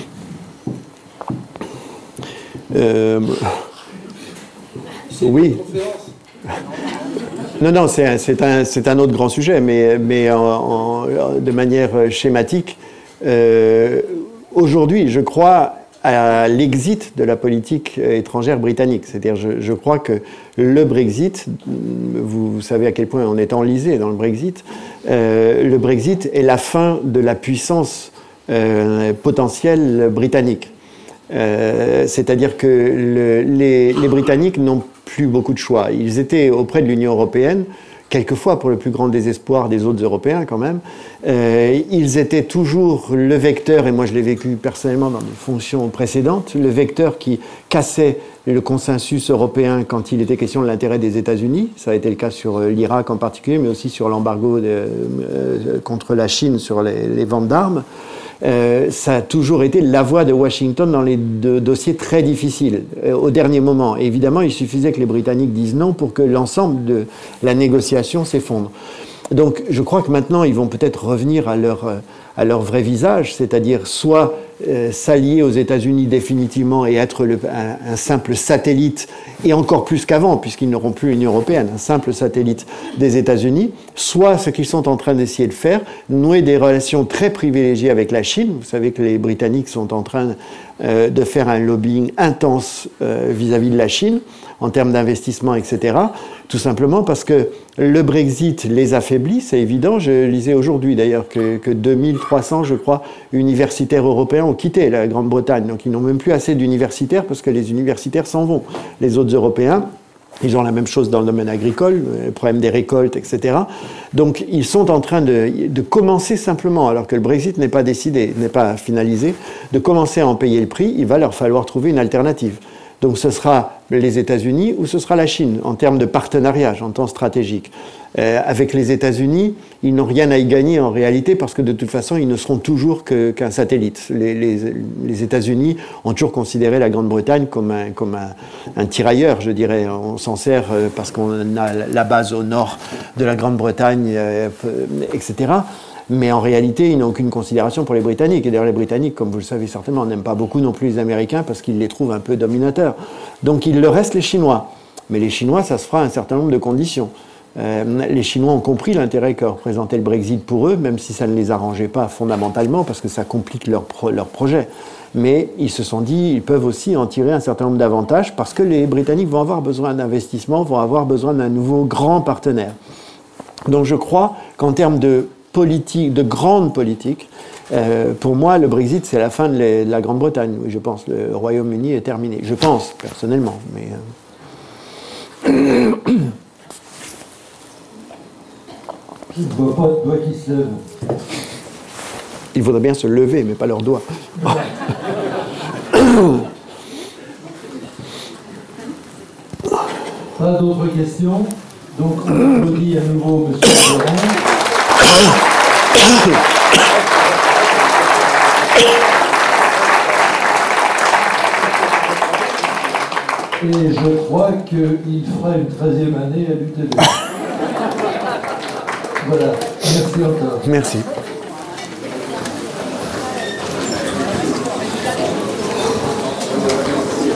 Euh, C'est oui. une conférence. Non, non, c'est un, c'est un, c'est un autre grand sujet, mais, mais en, en, de manière schématique, euh, aujourd'hui, je crois à l'exit de la politique étrangère britannique. C'est-à-dire, je, je crois que le Brexit, vous, vous savez à quel point on est enlisé dans le Brexit, euh, le Brexit est la fin de la puissance euh, potentielle britannique. Euh, c'est-à-dire que le, les, les Britanniques n'ont plus beaucoup de choix. Ils étaient auprès de l'Union européenne, quelquefois pour le plus grand désespoir des autres Européens quand même. Euh, ils étaient toujours le vecteur, et moi je l'ai vécu personnellement dans mes fonctions précédentes, le vecteur qui cassait le consensus européen quand il était question de l'intérêt des États-Unis. Ça a été le cas sur l'Irak en particulier, mais aussi sur l'embargo de, euh, contre la Chine sur les, les ventes d'armes. Euh, ça a toujours été la voix de Washington dans les deux dossiers très difficiles, euh, au dernier moment. Et évidemment, il suffisait que les Britanniques disent non pour que l'ensemble de la négociation s'effondre. Donc, je crois que maintenant, ils vont peut-être revenir à leur, à leur vrai visage, c'est-à-dire soit euh, s'allier aux États-Unis définitivement et être le, un, un simple satellite, et encore plus qu'avant, puisqu'ils n'auront plus l'Union européenne, un simple satellite des États-Unis, soit ce qu'ils sont en train d'essayer de faire, nouer des relations très privilégiées avec la Chine. Vous savez que les Britanniques sont en train euh, de faire un lobbying intense euh, vis-à-vis de la Chine, en termes d'investissement, et cetera, tout simplement parce que le Brexit les affaiblit, c'est évident. Je lisais aujourd'hui d'ailleurs que, que deux mille trois cents, je crois, universitaires européens ont quitté la Grande-Bretagne. Donc ils n'ont même plus assez d'universitaires parce que les universitaires s'en vont. Les autres Européens Ils ont la même chose dans le domaine agricole, le problème des récoltes, et cetera. Donc, ils sont en train de, de commencer simplement, alors que le Brexit n'est pas décidé, n'est pas finalisé, de commencer à en payer le prix. Il va leur falloir trouver une alternative. Donc, ce sera les États-Unis ou ce sera la Chine, en termes de partenariat, j'entends stratégique. Euh, avec les États-Unis, ils n'ont rien à y gagner en réalité parce que de toute façon, ils ne seront toujours que, qu'un satellite. Les, les, les États-Unis ont toujours considéré la Grande-Bretagne comme un, comme un, un tirailleur, je dirais. On s'en sert parce qu'on a la base au nord de la Grande-Bretagne, euh, et cetera. Mais en réalité, ils n'ont aucune considération pour les Britanniques. Et d'ailleurs, les Britanniques, comme vous le savez certainement, n'aiment pas beaucoup non plus les Américains parce qu'ils les trouvent un peu dominateurs. Donc, il leur reste les Chinois. Mais les Chinois, ça se fera à un certain nombre de conditions. Euh, les Chinois ont compris l'intérêt que représentait le Brexit pour eux, même si ça ne les arrangeait pas fondamentalement, parce que ça complique leur, pro- leur projet. Mais ils se sont dit, ils peuvent aussi en tirer un certain nombre d'avantages, parce que les Britanniques vont avoir besoin d'investissement, vont avoir besoin d'un nouveau grand partenaire. Donc je crois qu'en termes de politique, de grande politique, euh, pour moi, le Brexit, c'est la fin de, les, de la Grande-Bretagne. Oui, je pense, le Royaume-Uni est terminé. Je pense, personnellement. Mais, euh... Je ne vois pas de doigt qui se lève. Il faudrait bien se lever, mais pas leurs doigts. Pas d'autres questions? Donc on applaudit à nouveau M. Laurent. Et je crois qu'il fera une treizième année à l'U T B. Voilà. Merci encore. Merci.